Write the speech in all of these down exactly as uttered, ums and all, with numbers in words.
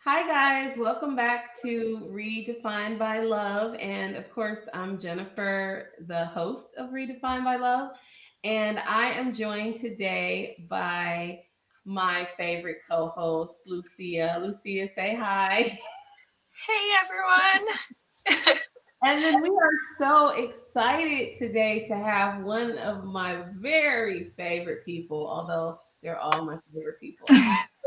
Hi, guys. Welcome back to Redefined by Love. And of course, I'm Jennifer, the host of Redefined by Love. And I am joined today by my favorite co host, Lucia. Lucia, say hi. Hey everyone. And then we are so excited today to have one of my very favorite people, although they're all my favorite people.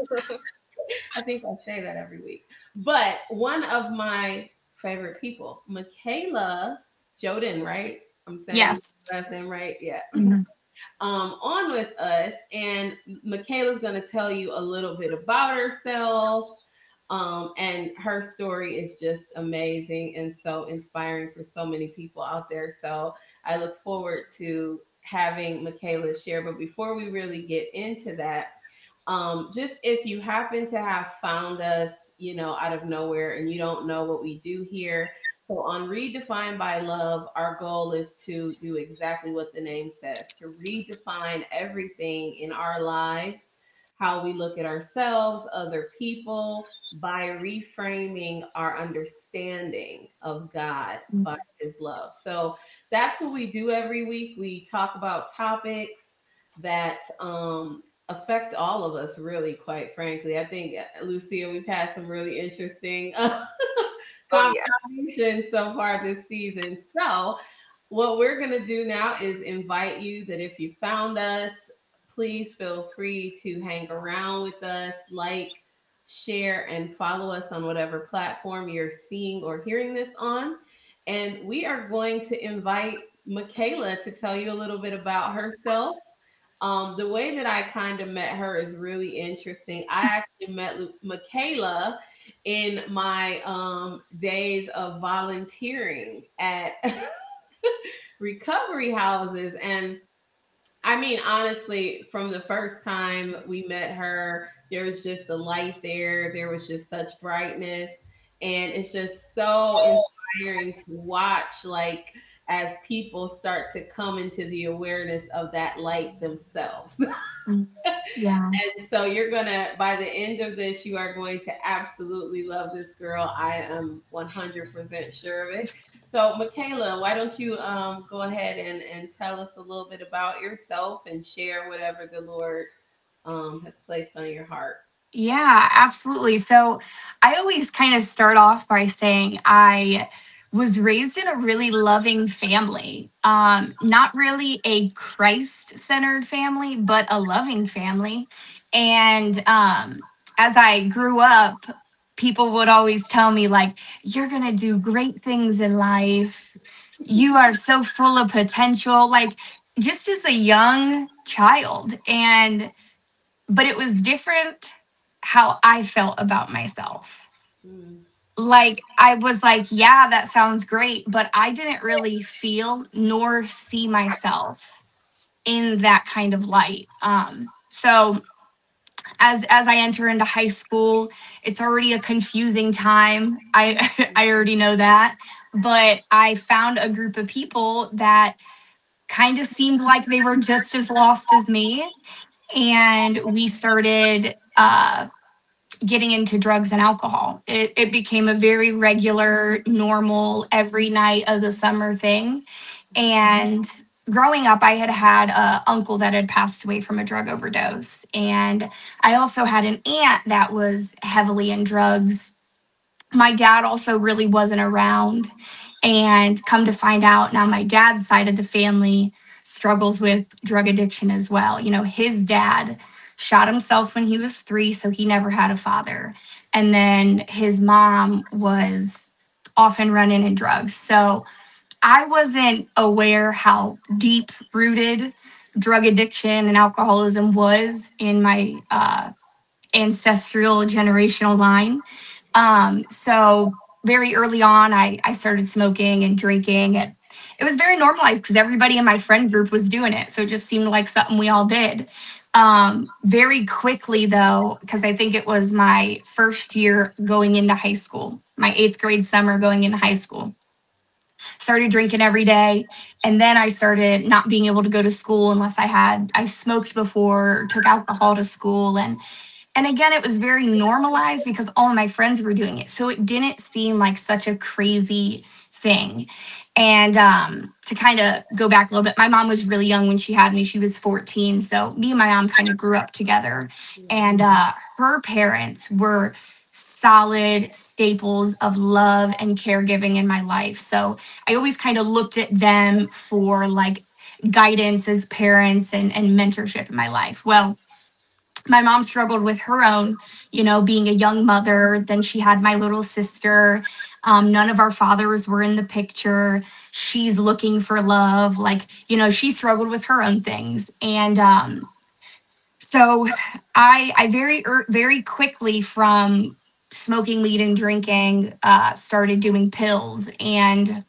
I think I say that every week. But one of my favorite people, Michaela Joden, right? I'm saying Yes. last name right. Yeah. Mhm. Um, on with us. And Michaela's going to tell you a little bit about herself. Um, and her story is just amazing and so inspiring for so many people out there. So I look forward to having Michaela share. But before we really get into that, um, just if you happen to have found us, you know, out of nowhere and you don't know what we do here. So on Redefined by Love, our goal is to do exactly what the name says, to redefine everything in our lives, how we look at ourselves, other people, by reframing our understanding of God by his love. So that's what we do every week. We talk about topics that um affect all of us, really, quite frankly. I think, Lucia, we've had some really interesting uh, Oh yeah. conversations so far this season. So what we're going to do now is invite you that if you found us, please feel free to hang around with us, like, share, and follow us on whatever platform you're seeing or hearing this on. And we are going to invite Michaela to tell you a little bit about herself. Um, the way that I kind of met her is really interesting. I actually met Lu- Michaela in my um, days of volunteering at recovery houses. And I mean, honestly, from the first time we met her, there was just a light there. There was just such brightness. And it's just so inspiring to watch, like, as people start to come into the awareness of that light themselves. Mm. Yeah. And so you're gonna, by the end of this, you are going to absolutely love this girl. I am one hundred percent sure of it. So, Michaela, why don't you um, go ahead and, and tell us a little bit about yourself and share whatever the Lord um, has placed on your heart? Yeah, absolutely. So I always kind of start off by saying I was raised in a really loving family. Um, not really a Christ centered family, but a loving family. And um, as I grew up, people would always tell me, like, you're going to do great things in life. You are so full of potential, like, just as a young child. And but it was different how I felt about myself. Mm, Like, I was like, yeah, that sounds great, but I didn't really feel nor see myself in that kind of light. Um, so as as I enter into high school, it's already a confusing time. I I already know that, but I found a group of people that kind of seemed like they were just as lost as me, and we started uh getting into drugs and alcohol. It, it became a very regular, normal, every night of the summer thing. And growing up, I had had a uncle that had passed away from a drug overdose. And I also had an aunt that was heavily in drugs. My dad also really wasn't around. And come to find out now, my dad's side of the family struggles with drug addiction as well. You know, his dad shot himself when he was three, so he never had a father. And then his mom was off and running in drugs. So I wasn't aware how deep rooted drug addiction and alcoholism was in my uh, ancestral generational line. Um, so very early on, I, I started smoking and drinking, and it was very normalized because everybody in my friend group was doing it. So it just seemed like something we all did. Um, very quickly, though, because I think it was my first year going into high school, my eighth grade summer going into high school, started drinking every day. And then I started not being able to go to school unless I had, I smoked before, took alcohol to school. And And again, it was very normalized because all of my friends were doing it. So it didn't seem like such a crazy thing. And um, to kind of go back a little bit, my mom was really young when she had me. She was fourteen. So me and my mom kind of grew up together. And uh, her parents were solid staples of love and caregiving in my life. So I always kind of looked at them for like guidance as parents and, and mentorship in my life. Well, my mom struggled with her own, you know, being a young mother. Then she had my little sister. Um, none of our fathers were in the picture. She's looking for love. Like, you know, she struggled with her own things. And um, so I, I very, er, very quickly from smoking weed and drinking, uh, started doing pills. And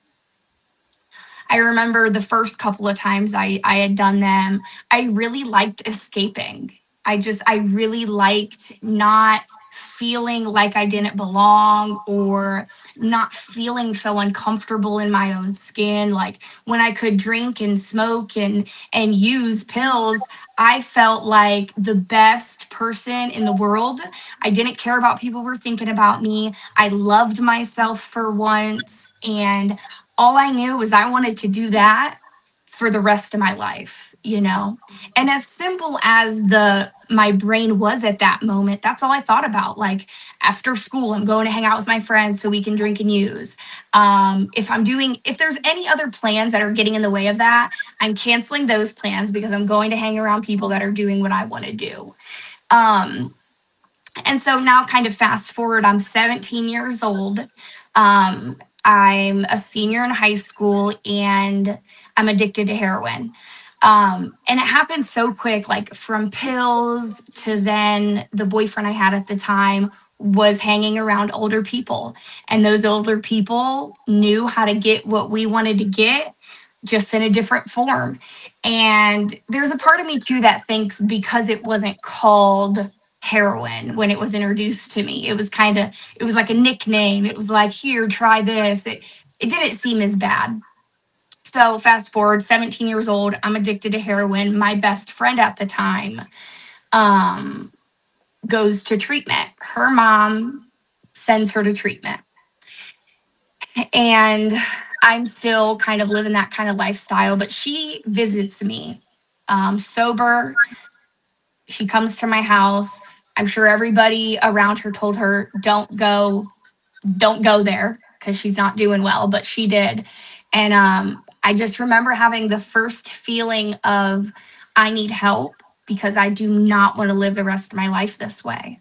I remember the first couple of times I, I had done them, I really liked escaping. I just, I really liked not feeling like I didn't belong or not feeling so uncomfortable in my own skin. Like when I could drink and smoke and, and use pills, I felt like the best person in the world. I didn't care about people were thinking about me. I loved myself for once. And all I knew was I wanted to do that for the rest of my life, you know? And as simple as the my brain was at that moment, that's all I thought about. Like after school, I'm going to hang out with my friends so we can drink and use. Um, if I'm doing, if there's any other plans that are getting in the way of that, I'm canceling those plans because I'm going to hang around people that are doing what I want to do. Um, and so now kind of fast forward, I'm seventeen years old. Um, I'm a senior in high school and I'm addicted to heroin. Um, and it happened so quick, like from pills to then the boyfriend I had at the time was hanging around older people. And those older people knew how to get what we wanted to get just in a different form. And there's a part of me too that thinks because it wasn't called heroin when it was introduced to me, it was kind of, it was like a nickname. It was like, here, try this. It, it didn't seem as bad. So fast forward, seventeen years old, I'm addicted to heroin. My best friend at the time um, goes to treatment. Her mom sends her to treatment. And I'm still kind of living that kind of lifestyle, but she visits me um, sober. She comes to my house. I'm sure everybody around her told her, don't go, don't go there because she's not doing well, but she did. And um, I just remember having the first feeling of, I need help because I do not want to live the rest of my life this way.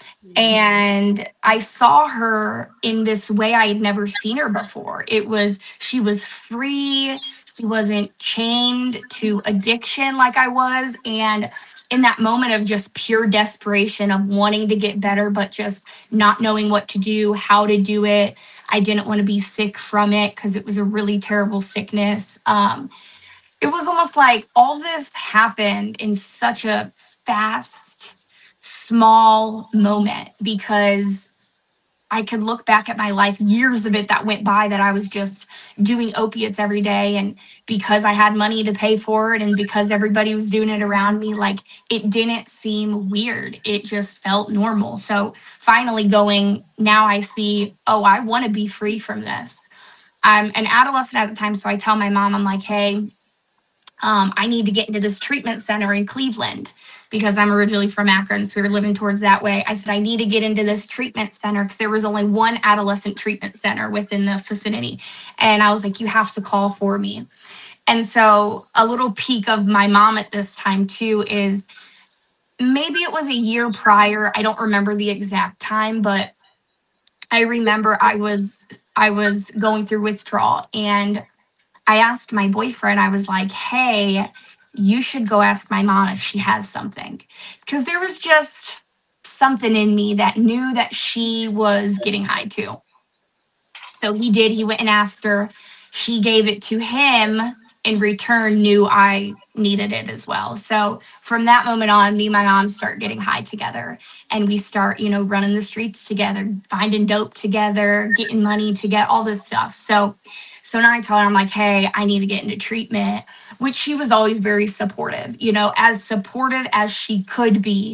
And I saw her in this way I had never seen her before. It was, she was free. She wasn't chained to addiction like I was. And in that moment of just pure desperation of wanting to get better, but just not knowing what to do, how to do it. I didn't want to be sick from it because it was a really terrible sickness. Um, it was almost like all this happened in such a fast, small moment because I could look back at my life, years of it that went by that I was just doing opiates every day. And because I had money to pay for it and because everybody was doing it around me, like it didn't seem weird. It just felt normal. So finally going, now I see, oh, I want to be free from this. I'm an adolescent at the time. So I tell my mom, I'm like, hey, um, I need to get into this treatment center in Cleveland because I'm originally from Akron, so we were living towards that way. I said, I need to get into this treatment center because there was only one adolescent treatment center within the vicinity. And I was like, you have to call for me. And so a little peek of my mom at this time too is maybe it was a year prior. I don't remember the exact time, but I remember I was I was going through withdrawal and I asked my boyfriend, I was like, hey, you should go ask my mom if she has something. Because there was just something in me that knew that she was getting high too. So he did. He went and asked her. She gave it to him. In return, knew I needed it as well. So from that moment on, me and my mom start getting high together. And we start, you know, running the streets together, finding dope together, getting money to get all this stuff. So So now I tell her, I'm like, hey, I need to get into treatment, which she was always very supportive, you know, as supportive as she could be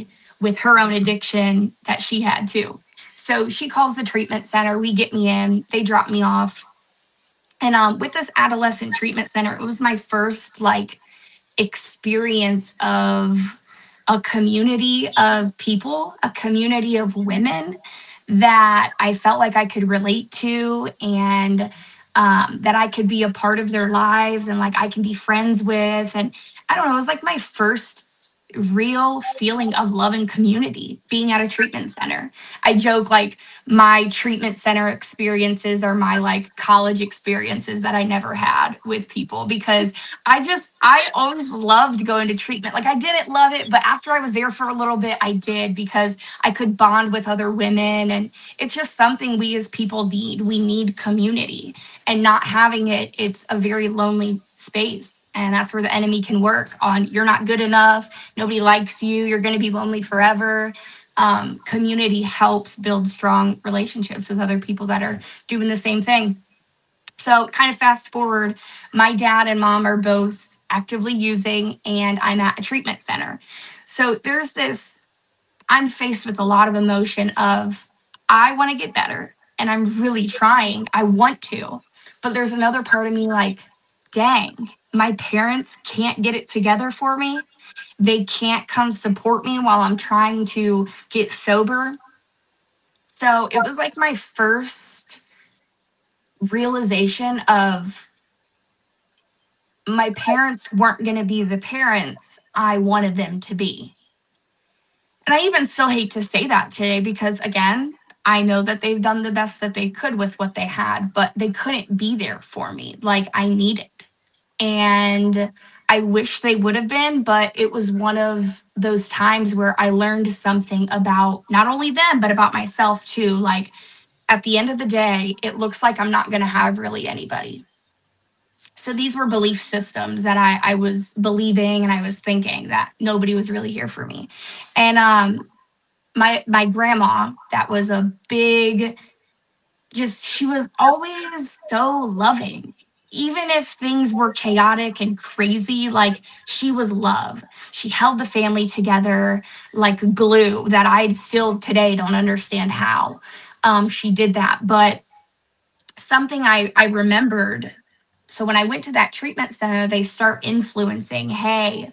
with her own addiction that she had too. So she calls the treatment center. We get me in. They drop me off. And um, with this adolescent treatment center, it was my first like experience of a community of people, a community of women that I felt like I could relate to, and um, that I could be a part of their lives, and like I can be friends with. And I don't know, it was like my first real feeling of love and community being at a treatment center. I joke like my treatment center experiences are my like college experiences that I never had with people, because I just, I always loved going to treatment. Like I didn't love it, but after I was there for a little bit, I did, because I could bond with other women. And it's just something we as people need. We need community, and not having it, it's a very lonely space. And that's where the enemy can work on. You're not good enough. Nobody likes you. You're going to be lonely forever. Um, community helps build strong relationships with other people that are doing the same thing. So kind of fast forward, my dad and mom are both actively using, and I'm at a treatment center. So there's this, I'm faced with a lot of emotion of, I want to get better and I'm really trying. I want to, but there's another part of me like, dang, my parents can't get it together for me. They can't come support me while I'm trying to get sober. So it was like my first realization of my parents weren't going to be the parents I wanted them to be. And I even still hate to say that today, because again, I know that they've done the best that they could with what they had, but they couldn't be there for me like I needed. And I wish they would have been, but it was one of those times where I learned something about not only them, but about myself too. Like at the end of the day, it looks like I'm not going to have really anybody. So these were belief systems that I, I was believing, and I was thinking that nobody was really here for me. And um, my my grandma, that was a big, just, she was always so loving. Even if things were chaotic and crazy, like she was love. She held the family together like glue that I still today don't understand how um, she did that. But something I, I remembered, so when I went to that treatment center, they start influencing, hey,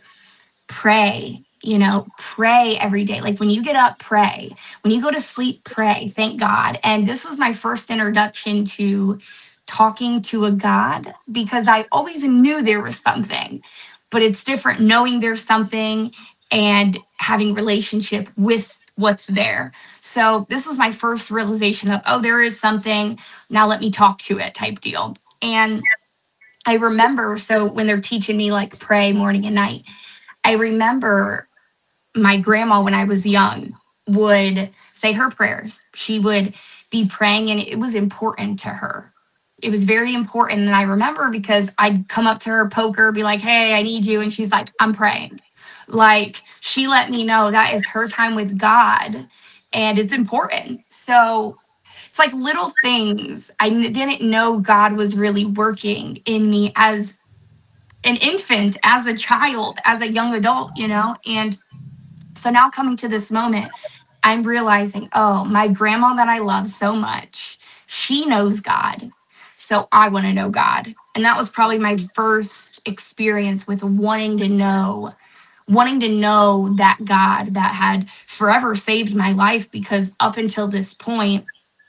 pray, you know, pray every day. Like when you get up, pray. When you go to sleep, pray, thank God. And this was my first introduction to talking to a God, because I always knew there was something, but it's different knowing there's something and having relationship with what's there. So this was my first realization of, oh, there is something, now let me talk to it type deal. And I remember, so when they're teaching me like pray morning and night, I remember my grandma when I was young would say her prayers. She would be praying, and it was important to her. It was very important. And I remember because I'd come up to her, poke her, be like, hey, I need you. And she's like, I'm praying. Like she let me know that is her time with God, and it's important. So it's like little things. I n- didn't know God was really working in me as an infant, as a child, as a young adult, you know? And so now coming to this moment, I'm realizing, oh, my grandma that I love so much, she knows God. So I want to know God. And that was probably my first experience with wanting to know, wanting to know that God that had forever saved my life, because up until this point,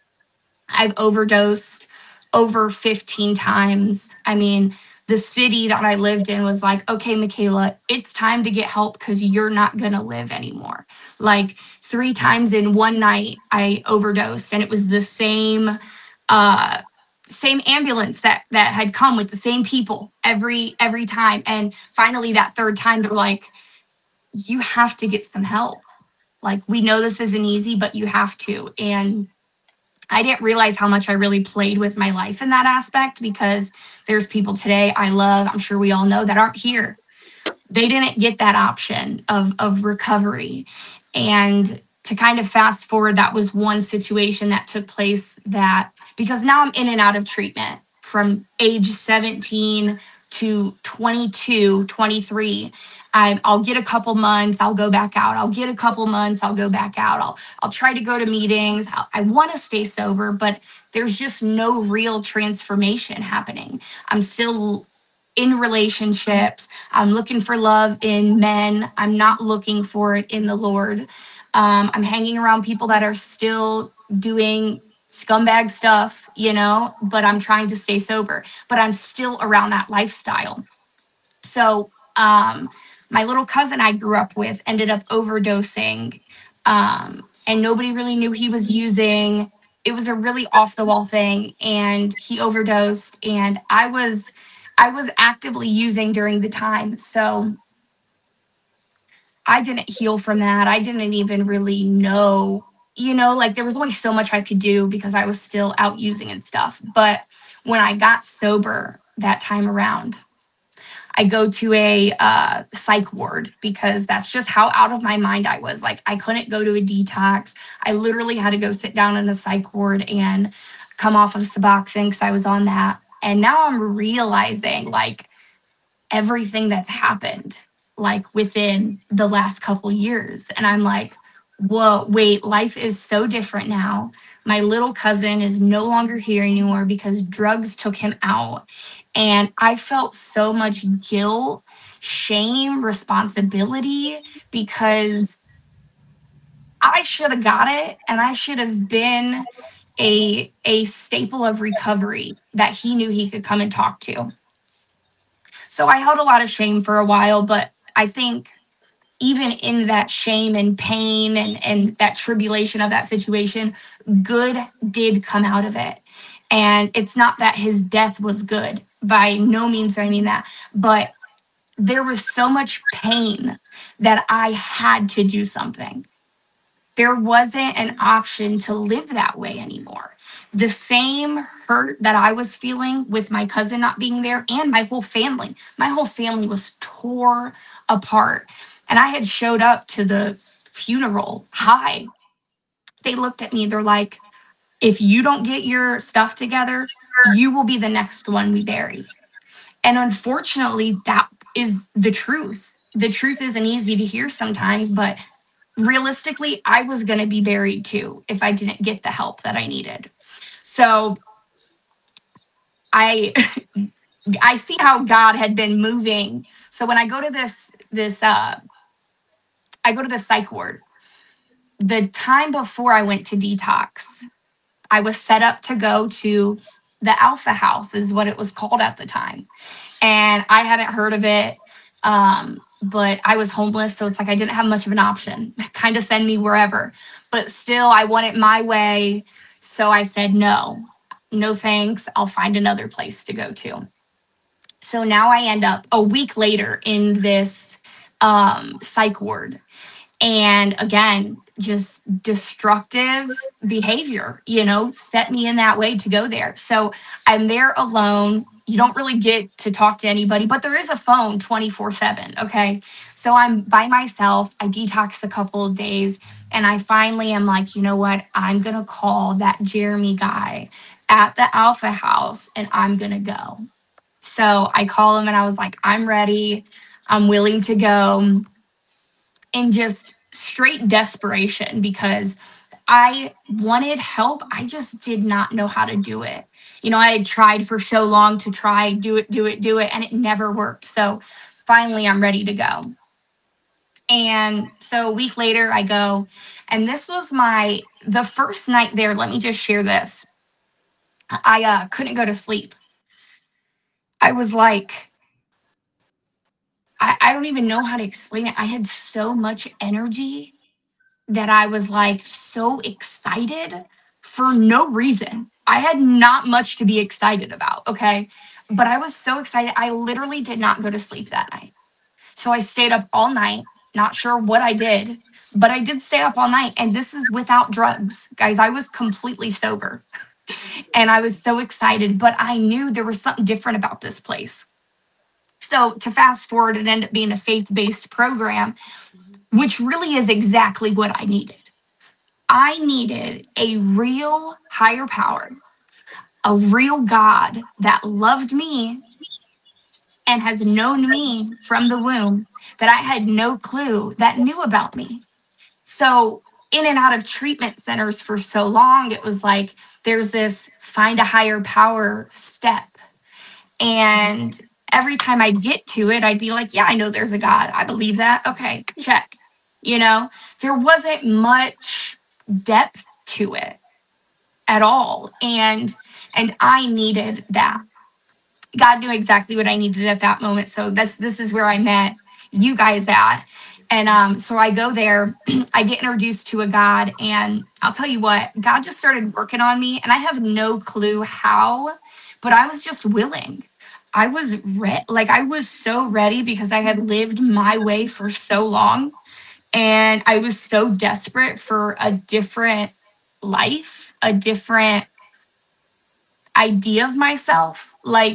I've overdosed over fifteen times. I mean, the city that I lived in was like, okay, Michaela, it's time to get help because you're not going to live anymore. Like three times in one night, I overdosed, and it was the same, uh, same ambulance that that had come with the same people every every time. And finally, that third time, they're like, you have to get some help. Like, we know this isn't easy, but you have to. And I didn't realize how much I really played with my life in that aspect, because there's people today I love, I'm sure we all know, that aren't here. They didn't get that option of, of recovery. And to kind of fast forward, that was one situation that took place that, because now I'm in and out of treatment from age seventeen to twenty-two, twenty-three. I, I'll get a couple months, I'll go back out. I'll get a couple months, I'll go back out. I'll I'll try to go to meetings. I'll, I want to stay sober, but there's just no real transformation happening. I'm still in relationships. I'm looking for love in men. I'm not looking for it in the Lord. Um, I'm hanging around people that are still doing scumbag stuff, you know, but I'm trying to stay sober, but I'm still around that lifestyle. So, um, my little cousin I grew up with ended up overdosing, um, and nobody really knew he was using. It was a really off the wall thing, and he overdosed. And I was, I was actively using during the time, so I didn't heal from that. I didn't even really know, you know, like there was only so much I could do because I was still out using and stuff. But when I got sober that time around, I go to a uh, psych ward because that's just how out of my mind I was. Like, I couldn't go to a detox. I literally had to go sit down in a psych ward and come off of Suboxone because I was on that. And now I'm realizing, like, everything that's happened, like, within the last couple years. And I'm like, whoa, wait, life is so different now. My little cousin is no longer here anymore because drugs took him out. And I felt so much guilt, shame, responsibility because I should have got it and I should have been a, a staple of recovery that he knew he could come and talk to. So I held a lot of shame for a while, but I think even in that shame and pain and, and that tribulation of that situation, good did come out of it. And it's not that his death was good. By no means do I mean that. But there was so much pain that I had to do something. There wasn't an option to live that way anymore. The same hurt that I was feeling with my cousin not being there and my whole family. My whole family was tore apart. And I had showed up to the funeral high. They looked at me, they're like, if you don't get your stuff together, you will be the next one we bury. And unfortunately, that is the truth. The truth isn't easy to hear sometimes, but realistically, I was going to be buried too if I didn't get the help that I needed. So I I see how God had been moving. So when I go to this this uh I go to the psych ward. The time before I went to detox, I was set up to go to the Alpha House, is what it was called at the time. And I hadn't heard of it, um, but I was homeless, so it's like I didn't have much of an option. Kind of send me wherever. But still, I want it my way, so I said, no, no thanks. I'll find another place to go to. So now I end up a week later in this um, psych ward. And again, just destructive behavior, you know, set me in that way to go there. So I'm there alone. You don't really get to talk to anybody, but there is a phone twenty-four seven. Okay. So I'm by myself. I detox a couple of days and I finally am like, you know what? I'm going to call that Jeremy guy at the Alpha House and I'm going to go. So I call him and I was like, I'm ready. I'm willing to go. And just straight desperation because I wanted help. I just did not know how to do it. You know, I had tried for so long to try, do it, do it, do it, and it never worked. So finally, I'm ready to go. And so a week later, I go, and this was my, the first night there, let me just share this. I uh, couldn't go to sleep. I was like, I, I don't even know how to explain it. I had so much energy that I was like so excited for no reason. I had not much to be excited about, okay? But I was so excited. I literally did not go to sleep that night. So I stayed up all night, not sure what I did, but I did stay up all night. And this is without drugs. Guys, I was completely sober. And I was so excited, but I knew there was something different about this place. So to fast forward, it ended up being a faith-based program, which really is exactly what I needed. I needed a real higher power, a real God that loved me and has known me from the womb that I had no clue that knew about me. So in and out of treatment centers for so long, it was like there's this find a higher power step. And every time I'd get to it, I'd be like, yeah, I know there's a God. I believe that. Okay, check. You know, there wasn't much depth to it at all. And and I needed that. God knew exactly what I needed at that moment. So this this is where I met you guys at. And um, so I go there, I get introduced to a God, and I'll tell you what, God just started working on me, and I have no clue how, but I was just willing. I was re- like, I was so ready because I had lived my way for so long, and I was so desperate for a different life, a different idea of myself. Like,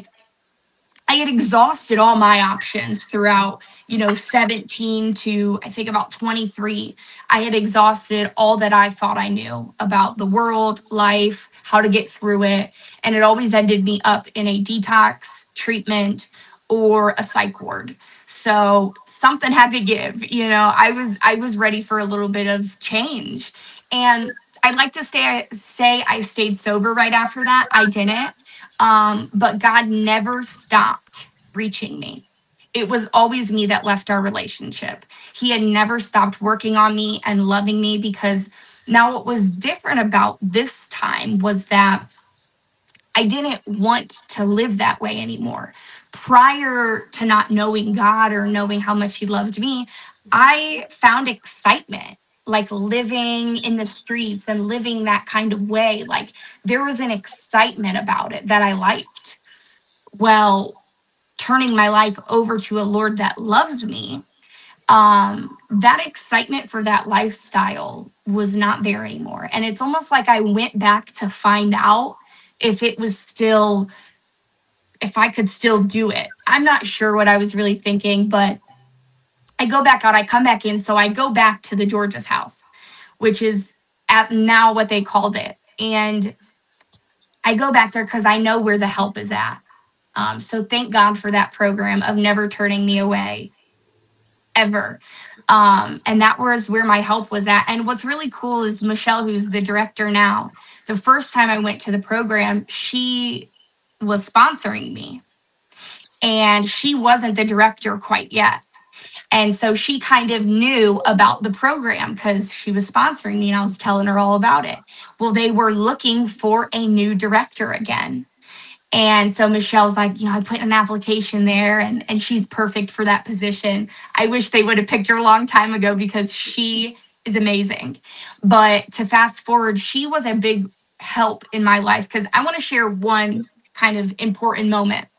I had exhausted all my options throughout, you know, seventeen to I think about twenty-three. I had exhausted all that I thought I knew about the world, life, how to get through it. And it always ended me up in a detox treatment or a psych ward. So something had to give, you know, I was, I was ready for a little bit of change. And I'd like to stay, say I stayed sober right after that. I didn't. Um, but God never stopped reaching me. It was always me that left our relationship. He had never stopped working on me and loving me, because now what was different about this time was that I didn't want to live that way anymore. Prior to not knowing God or knowing how much he loved me, I found excitement, like living in the streets and living that kind of way. Like there was an excitement about it that I liked. Well, turning my life over to a Lord that loves me, um, that excitement for that lifestyle was not there anymore. And it's almost like I went back to find out if it was still, if I could still do it. I'm not sure what I was really thinking, but I go back out, I come back in. So I go back to the George's house, which is at now what they called it. And I go back there because I know where the help is at. Um, so thank God for that program of never turning me away, ever. Um, and that was where my help was at. And what's really cool is Michelle, who's the director now, the first time I went to the program, she was sponsoring me. And she wasn't the director quite yet. And so she kind of knew about the program because she was sponsoring me and I was telling her all about it. Well, they were looking for a new director again. And so Michelle's like, you know, I put an application there and, and she's perfect for that position. I wish they would have picked her a long time ago because she is amazing. But to fast forward, she was a big help in my life because I want to share one kind of important moment.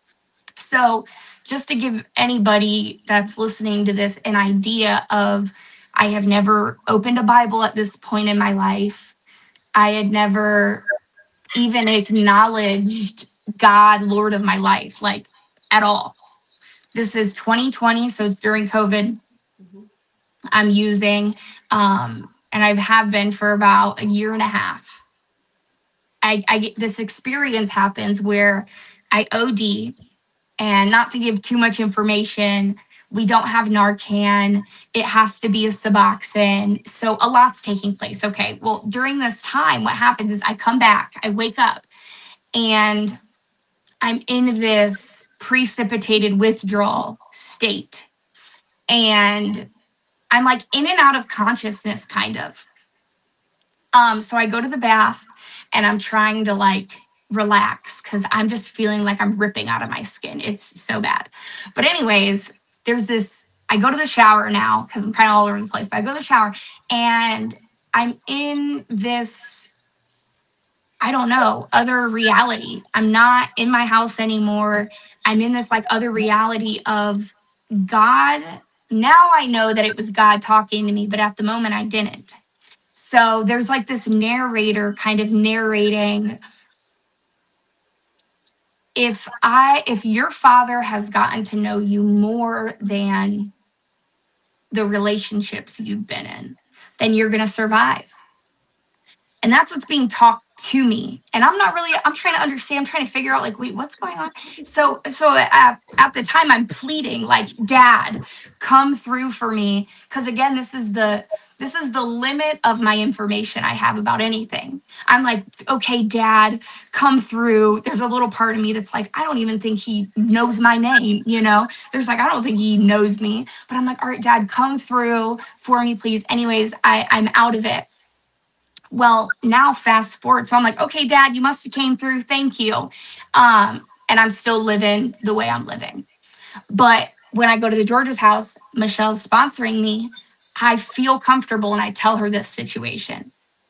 So just to give anybody that's listening to this an idea of, I have never opened a Bible at this point in my life. I had never even acknowledged God, Lord of my life, like at all. This is twenty twenty, so it's during COVID. Mm-hmm. I'm using, um, and I have been for about a year and a half. I, I get this experience happens where I O D, and not to give too much information, we don't have Narcan. It has to be a Suboxone. So a lot's taking place. Okay, well, during this time, what happens is I come back, I wake up, and I'm in this precipitated withdrawal state. And I'm like in and out of consciousness, kind of. Um, so I go to the bath and I'm trying to like relax because I'm just feeling like I'm ripping out of my skin. It's so bad. But anyways, there's this, I go to the shower now because I'm kind of all over the place, but I go to the shower and I'm in this, I don't know, other reality. I'm not in my house anymore. I'm in this like other reality of God. Now I know that it was God talking to me, but at the moment I didn't. So there's like this narrator kind of narrating, if I, if your father has gotten to know you more than the relationships you've been in, then you're going to survive. And that's what's being talked to me. And I'm not really, I'm trying to understand, I'm trying to figure out like, wait, what's going on? So, so at, at the time I'm pleading like, Dad, come through for me. Cause again, this is the, this is the limit of my information I have about anything. I'm like, okay, Dad, come through. There's a little part of me that's like, I don't even think he knows my name. You know, there's like, I don't think he knows me, but I'm like, all right, Dad, come through for me, please. Anyways, I, I'm out of it. Well, now fast forward. So I'm like, okay, Dad, you must have came through. Thank you. Um, and I'm still living the way I'm living. But when I go to the George's house, Michelle's sponsoring me. I feel comfortable and I tell her this situation.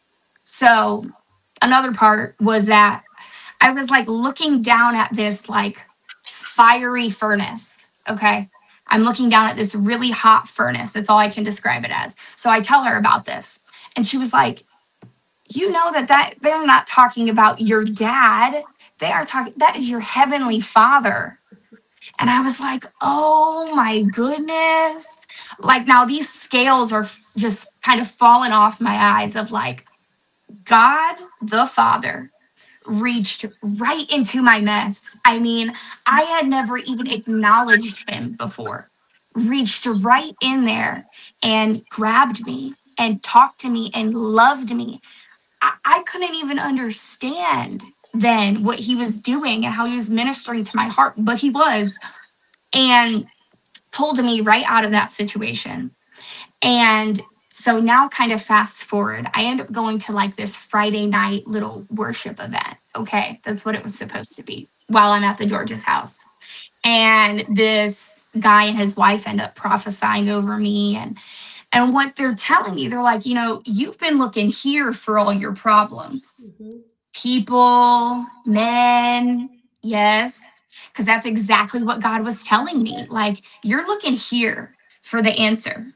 So another part was that I was like looking down at this like fiery furnace. Okay. I'm looking down at this really hot furnace. That's all I can describe it as. So I tell her about this and she was like, you know that, that they're not talking about your dad. They are talking, that is your heavenly Father. And I was like, oh my goodness. Like now these scales are f- just kind of falling off my eyes of like, God the Father reached right into my mess. I mean, I had never even acknowledged him before, reached right in there and grabbed me and talked to me and loved me. I, I couldn't even understand then what he was doing and how he was ministering to my heart, but he was, and pulled me right out of that situation. And so now kind of fast forward, I end up going to like this Friday night little worship event. Okay, that's what it was supposed to be while I'm at the George's house. And this guy and his wife end up prophesying over me. And and what they're telling me, they're like, you know, you've been looking here for all your problems. Mm-hmm. People, men, yes, because that's exactly what God was telling me. Like, you're looking here for the answer.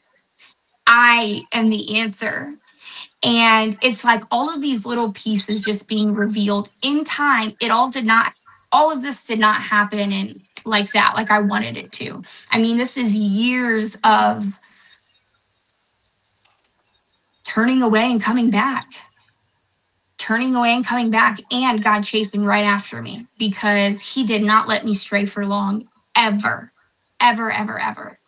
I am the answer. And it's like all of these little pieces just being revealed in time. It all did not, all of this did not happen in like that, like I wanted it to. I mean, this is years of turning away and coming back, turning away and coming back, and God chasing right after me because he did not let me stray for long, ever, ever, ever, ever.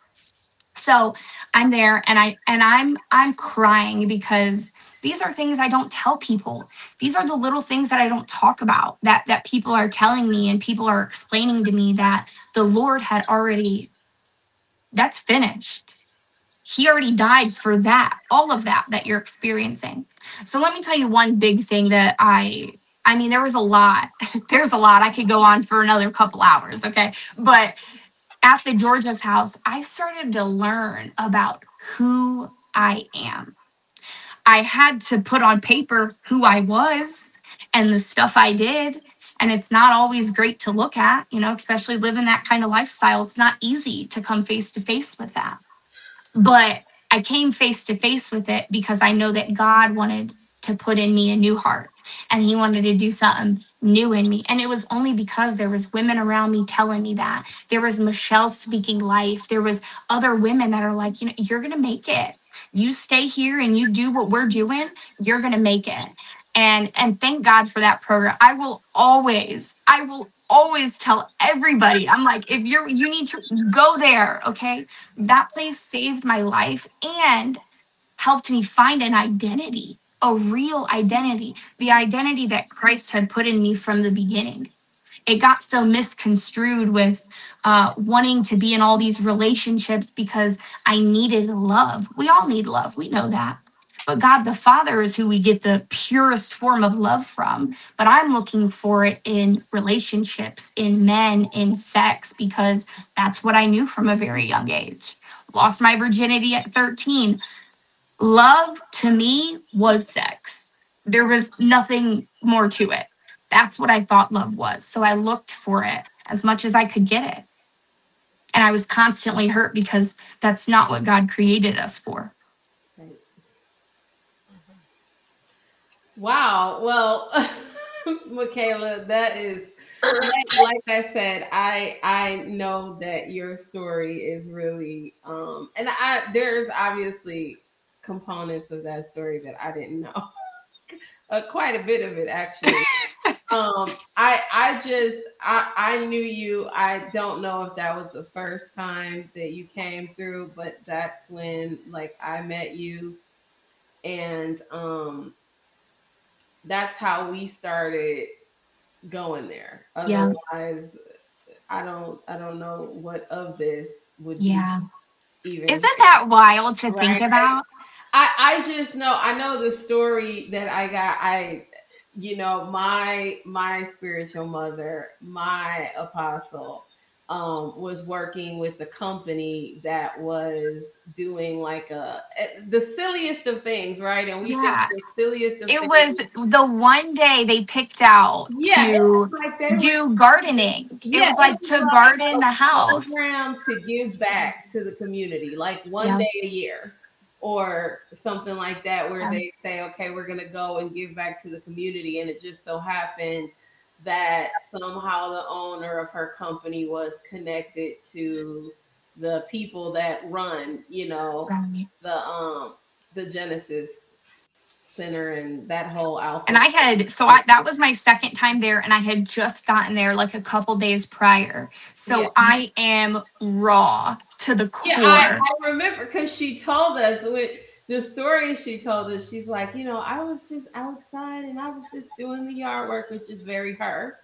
So I'm there and I and I'm I'm crying because these are things I don't tell people. These are the little things that I don't talk about that that people are telling me and people are explaining to me that the Lord had already, that's finished. He already died for that, all of that that you're experiencing. So let me tell you one big thing that I, I mean, there was a lot. There's a lot. I could go on for another couple hours, okay? But at the George's house, I started to learn about who I am. I had to put on paper who I was and the stuff I did. And it's not always great to look at, you know, especially living that kind of lifestyle. It's not easy to come face to face with that. But I came face to face with it because I know that God wanted to put in me a new heart and he wanted to do something new in me. And it was only because there was women around me telling me that. There was Michelle speaking life. There was other women that are like, you know, you're going to make it. You stay here and you do what we're doing, you're going to make it. And and thank God for that program. I will always, I will always tell everybody, I'm like, if you're, you need to go there, okay? That place saved my life and helped me find an identity, a real identity, the identity that Christ had put in me from the beginning. It got so misconstrued with uh, wanting to be in all these relationships because I needed love. We all need love. We know that. But God the Father is who we get the purest form of love from. But I'm looking for it in relationships, in men, in sex, because that's what I knew from a very young age. Lost my virginity at thirteen. Love to me was sex. There was nothing more to it. That's what I thought love was. So I looked for it as much as I could get it. And I was constantly hurt because that's not what God created us for. Right. Wow. Well, Michaela, that is, like, like I said, I I know that your story is really, um, and I there's obviously components of that story that I didn't know uh, quite a bit of it actually. um, I I just I I knew you. I don't know if that was the first time that you came through, but that's when like I met you, and um, that's how we started going there. Yeah. Otherwise, I don't I don't know what of this would you Yeah. even Isn't that wild to think right? about? I I just know I know the story that I got. I you know my my spiritual mother, my apostle, um, was working with a company that was doing like a the silliest of things, right? And we think Yeah. the silliest of It things. was the one day they picked out Yeah, it to was like they were. do gardening. It Yeah, was it like was to like garden the a house. program to give back to the community, like one Yeah. day a year or something like that, where Yeah. they say, okay, we're going to go and give back to the community. And it just so happened that somehow the owner of her company was connected to the people that run, you know, Right. the um the Genesis Center and that whole Alpha. And I had, so I, that was my second time there, and I had just gotten there like a couple days prior. So Yeah. I am raw to the core. Yeah, I, I remember because she told us when the story she told us, she's like, you know, I was just outside and I was just doing the yard work, which is very her.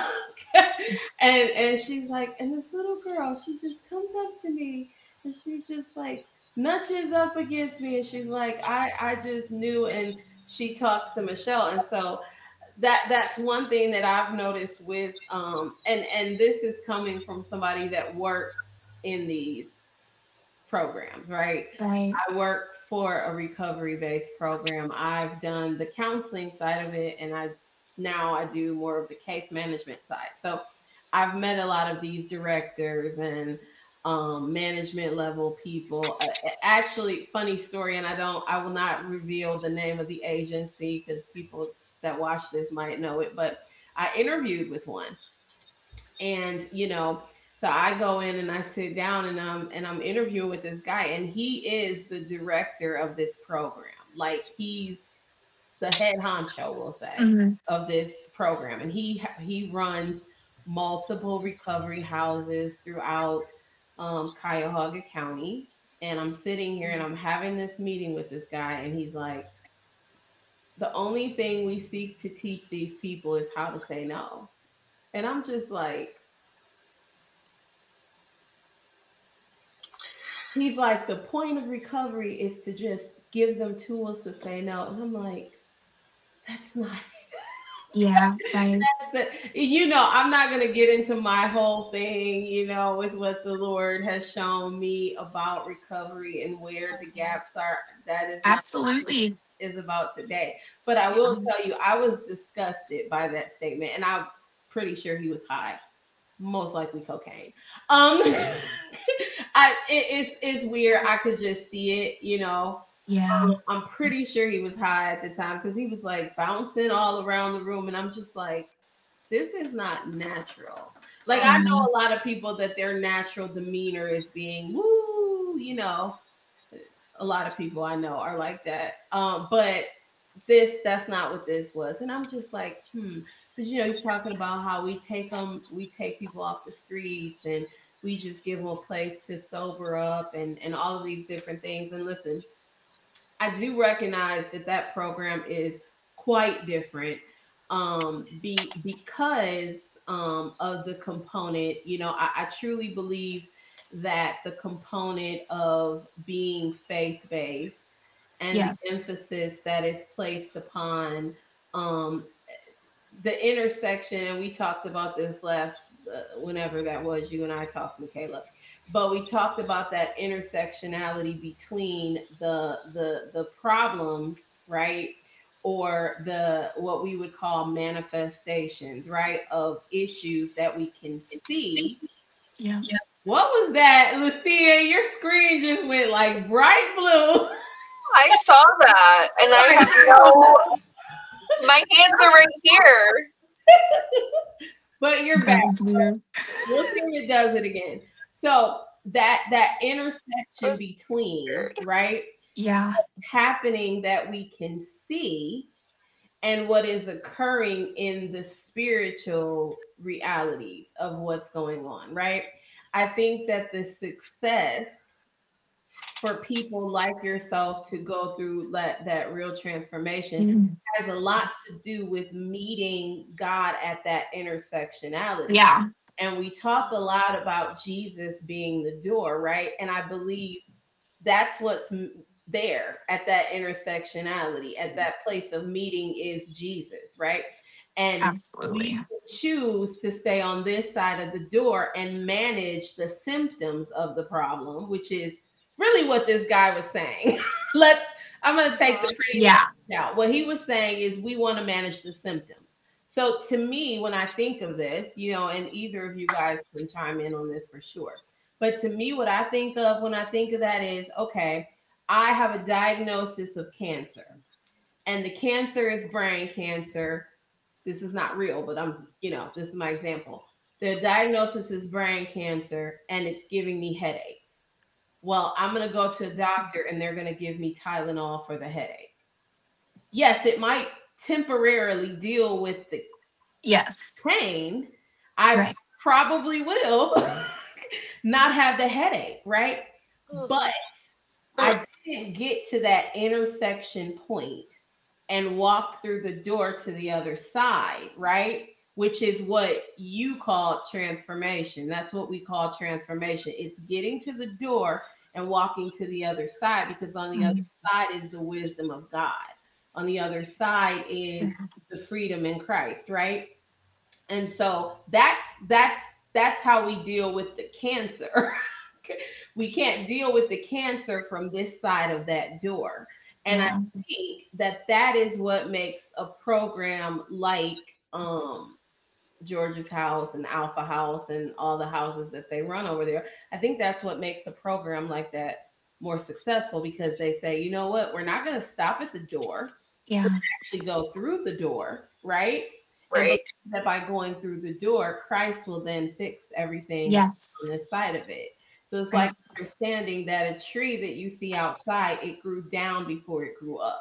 and and she's like, and this little girl, she just comes up to me and she's just like nudges up against me, and she's like, I I just knew, and she talks to Michelle, and so that that's one thing that I've noticed with um and and this is coming from somebody that works in these programs, right? Right. I work for a recovery based program. I've done the counseling side of it, and I now I do more of the case management side. So I've met a lot of these directors and um, management level people. Uh, actually, funny story, and I don't, I will not reveal the name of the agency because people that watch this might know it, but I interviewed with one, and you know, so I go in and I sit down and I'm and I'm interviewing with this guy, and he is the director of this program. Like he's the head honcho, we'll say, Mm-hmm. of this program, and he he runs multiple recovery houses throughout um, Cuyahoga County. And I'm sitting here and I'm having this meeting with this guy, and he's like, the only thing we seek to teach these people is how to say no. And I'm just like, he's like, the point of recovery is to just give them tools to say no. And I'm like, that's not Yeah. Right. that's it. You know, I'm not going to get into my whole thing, you know, with what the Lord has shown me about recovery and where the gaps are. That is absolutely not is about today. But I will tell you, I was disgusted by that statement, and I'm pretty sure he was high, most likely cocaine. Um, I it, it's it's weird. I could just see it, you know. Yeah. Um, I'm pretty sure he was high at the time because he was like bouncing all around the room, and I'm just like, this is not natural. Like I know a lot of people that their natural demeanor is being woo, you know. A lot of people I know are like that. Um, but this that's not what this was, and I'm just like, hmm. Because you know he's talking about how we take them, we take people off the streets, and we just give them a place to sober up, and and all of these different things. And listen, I do recognize that that program is quite different um, be, because um, of the component. You know, I, I truly believe that the component of being faith based and Yes. the emphasis that is placed upon um, the intersection, and we talked about this last, uh, whenever that was, you and I talked, Michaela. But we talked about that intersectionality between the the the problems, right? Or the what we would call manifestations, right? Of issues that we can see. Yeah. What was that, Lucia? Your screen just went like bright blue. I saw that, and I have no. My hands are right here. But you're That back. was weird. We'll see if it does it again. So that that intersection was between, weird. right, Yeah. happening that we can see and what is occurring in the spiritual realities of what's going on, right? I think that the success for people like yourself to go through that, that real transformation Mhm. has a lot to do with meeting God at that intersectionality. Yeah. And we talk a lot about Jesus being the door, right? And I believe that's what's there at that intersectionality, at that place of meeting is Jesus, right? And Absolutely. we choose to stay on this side of the door and manage the symptoms of the problem, which is really what this guy was saying. Let's, I'm going to take the pretty Yeah. out. What he was saying is we want to manage the symptoms. So to me, when I think of this, you know, and either of you guys can chime in on this for sure. But to me, what I think of when I think of that is, okay, I have a diagnosis of cancer, and the cancer is brain cancer. This is not real, but I'm, you know, this is my example. The diagnosis is brain cancer, and it's giving me headaches. Well, I'm going to go to a doctor, and they're going to give me Tylenol for the headache. Yes, it might temporarily deal with the Yes. pain. I Right. probably will not have the headache, right? But I didn't get to that intersection point and walk through the door to the other side, right? Which is what you call transformation. That's what we call transformation. It's getting to the door and walking to the other side, because on the Mhm. other side is the wisdom of God. On the other side is the freedom in Christ, right? And so that's that's that's how we deal with the cancer. We can't deal with the cancer from this side of that door. And Yeah. I think that that is what makes a program like um George's House and Alpha House and all the houses that they run over there. I think that's what makes a program like that more successful, because they say, you know what, we're not going to stop at the door. Yeah. Actually go through the door, right? And Right. that by going through the door, Christ will then fix everything Yes. on the side of it. So it's Right. like understanding that a tree that you see outside, it grew down before it grew up.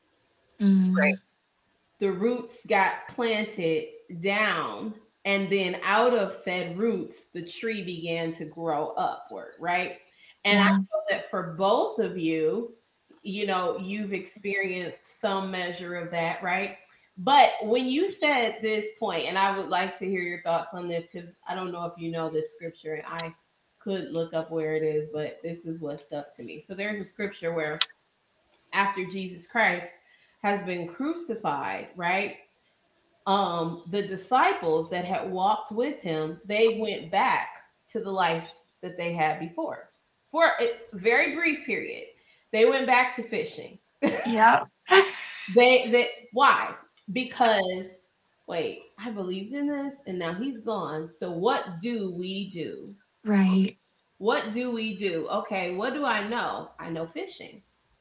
Mm. Right. The roots got planted down, and then out of said roots, the tree began to grow upward, right? And I Yeah. know that for both of you, you know, you've experienced some measure of that, right? But when you said this point, and I would like to hear your thoughts on this, because I don't know if you know this scripture, and I could look up where it is, but this is what stuck to me. So there's a scripture where after Jesus Christ has been crucified, right? Um, the disciples that had walked with him, they went back to the life that they had before for a very brief period. They went back to fishing. Yeah. They they why? Because wait, I believed in this and now he's gone. So what do we do? Right. What do we do? Okay, what do I know? I know fishing.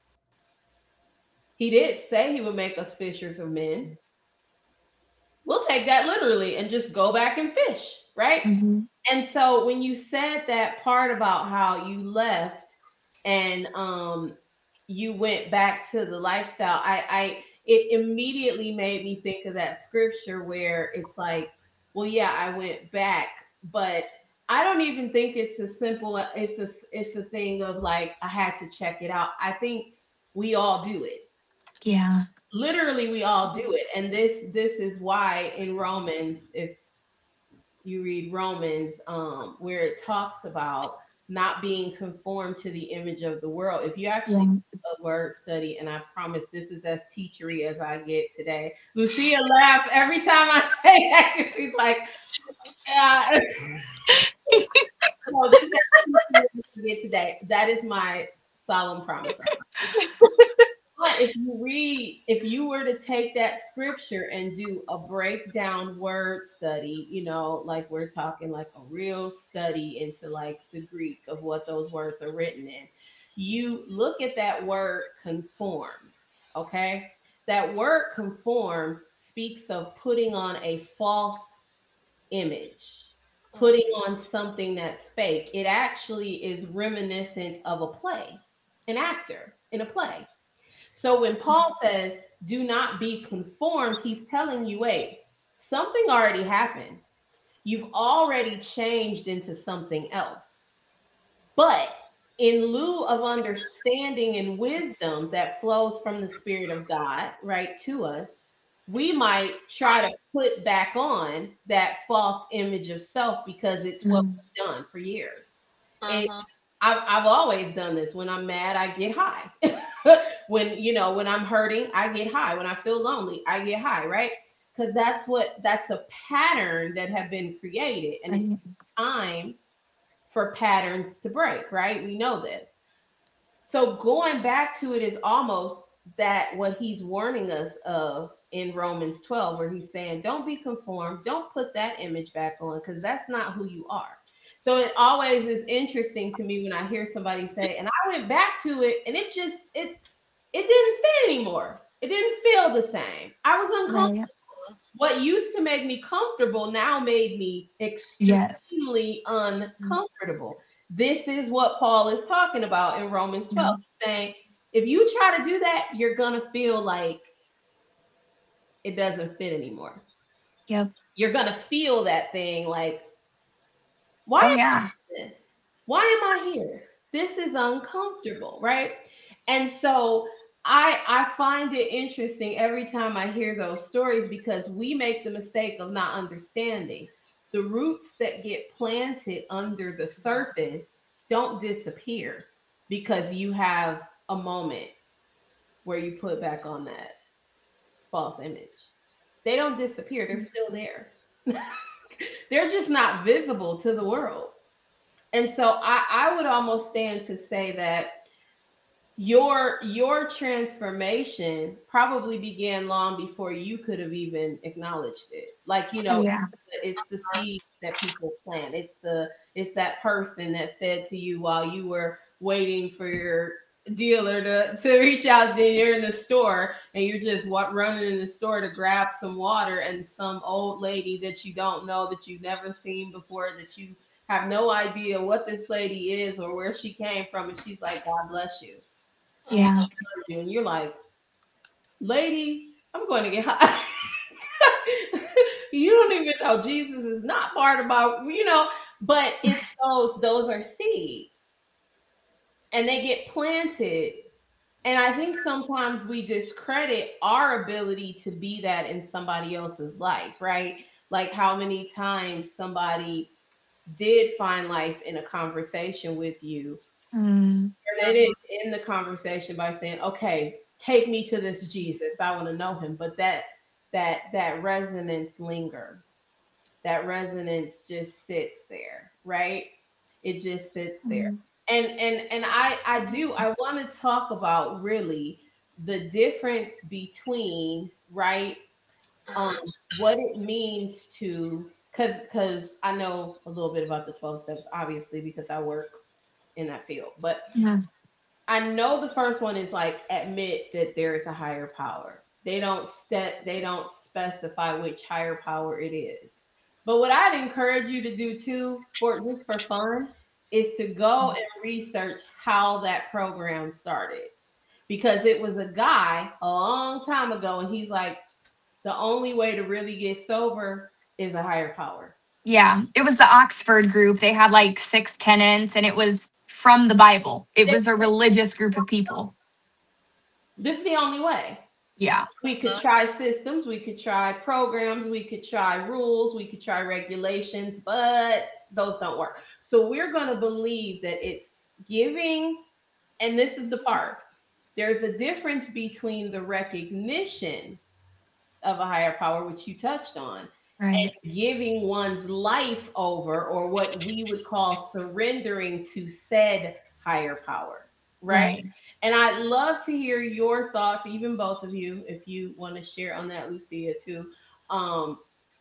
He did say he would make us fishers of men. We'll take that literally and just go back and fish, right? Mm-hmm. And so when you said that part about how you left and um you went back to the lifestyle, I I it immediately made me think of that scripture where it's like, well, yeah, I went back, but I don't even think it's a simple it's a it's a thing of like I had to check it out. I think we all do it. Yeah. Literally we all do it. And this this is why in Romans, if you read Romans, um, where it talks about not being conformed to the image of the world. If you actually Yeah. do a word study, and I promise this is as teachery as I get today. Lucia laughs every time I say that because she's like, yeah. No, this is as teachery as I get today. That is my solemn promise. But if you read, if you were to take that scripture and do a breakdown word study, you know, like we're talking like a real study into like the Greek of what those words are written in, you look at that word conformed, okay? That word conformed speaks of putting on a false image, putting on something that's fake. It actually is reminiscent of a play, an actor in a play. So when Paul says, do not be conformed, he's telling you, wait, something already happened. You've already changed into something else. But in lieu of understanding and wisdom that flows from the Spirit of God, right, to us, we might try to put back on that false image of self because it's what Mm. we've done for years. And Mhm. I've, I've always done this. When I'm mad, I get high. When, you know, when I'm hurting, I get high. When I feel lonely, I get high, right? Because that's what, that's a pattern that have been created. And it Right. takes time for patterns to break, right? We know this. So going back to it is almost that what he's warning us of in Romans twelve, where he's saying, don't be conformed, don't put that image back on, because that's not who you are. So it always is interesting to me when I hear somebody say, and I went back to it and it just it it didn't fit anymore. It didn't feel the same. I was uncomfortable. Right. What used to make me comfortable now made me Yes. extremely uncomfortable. This is what Paul is talking about in Romans twelve, Mhm. saying if you try to do that, you're going to feel like it doesn't fit anymore. Yep. You're going to feel that thing like, why Oh am yeah. I this? Why am I here? This is uncomfortable, right? And so I I find it interesting every time I hear those stories because we make the mistake of not understanding. The roots that get planted under the surface don't disappear because you have a moment where you put back on that false image. They don't disappear, they're still there. They're just not visible to the world. And so I, I would almost stand to say that your your transformation probably began long before you could have even acknowledged it. Like, you Oh know, yeah. it's the seed that people plant. It's the it's that person that said to you while you were waiting for your dealer to, to reach out, then you're in the store and you're just what running in the store to grab some water, and some old lady that you don't know, that you've never seen before, that you have no idea what this lady is or where she came from, and she's like, God bless you. Yeah. You, and you're like, lady, I'm going to get high. You don't even know Jesus is not part of my, you know, but it's those, those are seeds and they get planted. And I think sometimes we discredit our ability to be that in somebody else's life, right? Like how many times somebody did find life in a conversation with you. Mm. They didn't end the conversation by saying, okay, take me to this Jesus. I want to know him. But that that that resonance lingers. That resonance just sits there, right? It just sits there. Mm. And and and I I do I want to talk about really the difference between, right, um what it means to, cuz cuz I know a little bit about the twelve steps obviously because I work in that field. But Yeah. I know the first one is like admit that there is a higher power. They don't set they don't specify which higher power it is. But what I'd encourage you to do too, for just for fun, is to go and research how that program started. Because it was a guy a long time ago and he's like, the only way to really get sober is a higher power. Yeah. It was the Oxford group. They had like six tenants and it was from the Bible. It was a religious group of people. This is the only way. Yeah. We could try systems, we could try programs, we could try rules, we could try regulations, but those don't work. So we're going to believe that it's giving, and this is the part. There's a difference between the recognition of a higher power, which you touched on, Right. and giving one's life over, or what we would call surrendering to said higher power, right? Right. And I'd love to hear your thoughts, even both of you, if you want to share on that, Lucia, too. Um,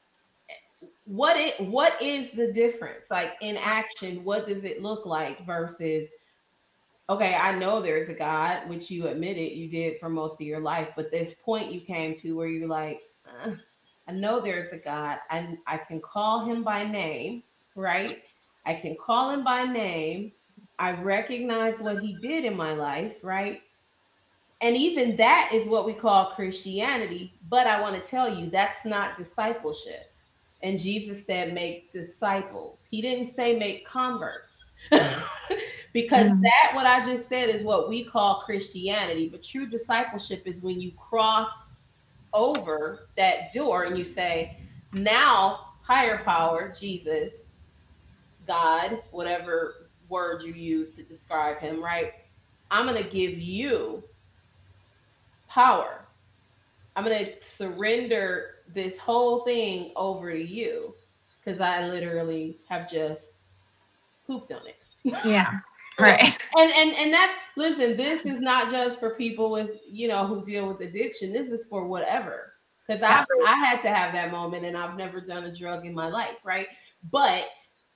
what it what is the difference? Like in action, what does it look like versus, okay, I know there's a God, which you admitted you did for most of your life, but this point you came to where you're like, uh, I know there's a God, and I can call him by name, right? I can call him by name. I recognize what he did in my life, right? And even that is what we call Christianity. But I want to tell you, that's not discipleship. And Jesus said, make disciples. He didn't say make converts. Because Mm. that, what I just said, is what we call Christianity. But true discipleship is when you cross over that door and you say, now, higher power, Jesus, God, whatever word you use to describe him, right? I'm going to give you power. I'm going to surrender this whole thing over to you because I literally have just pooped on it. Yeah. Right. and and and that's, listen, this is not just for people with, you know, who deal with addiction. This is for whatever. Because I Yes. I had to have that moment, and I've never done a drug in my life, right? But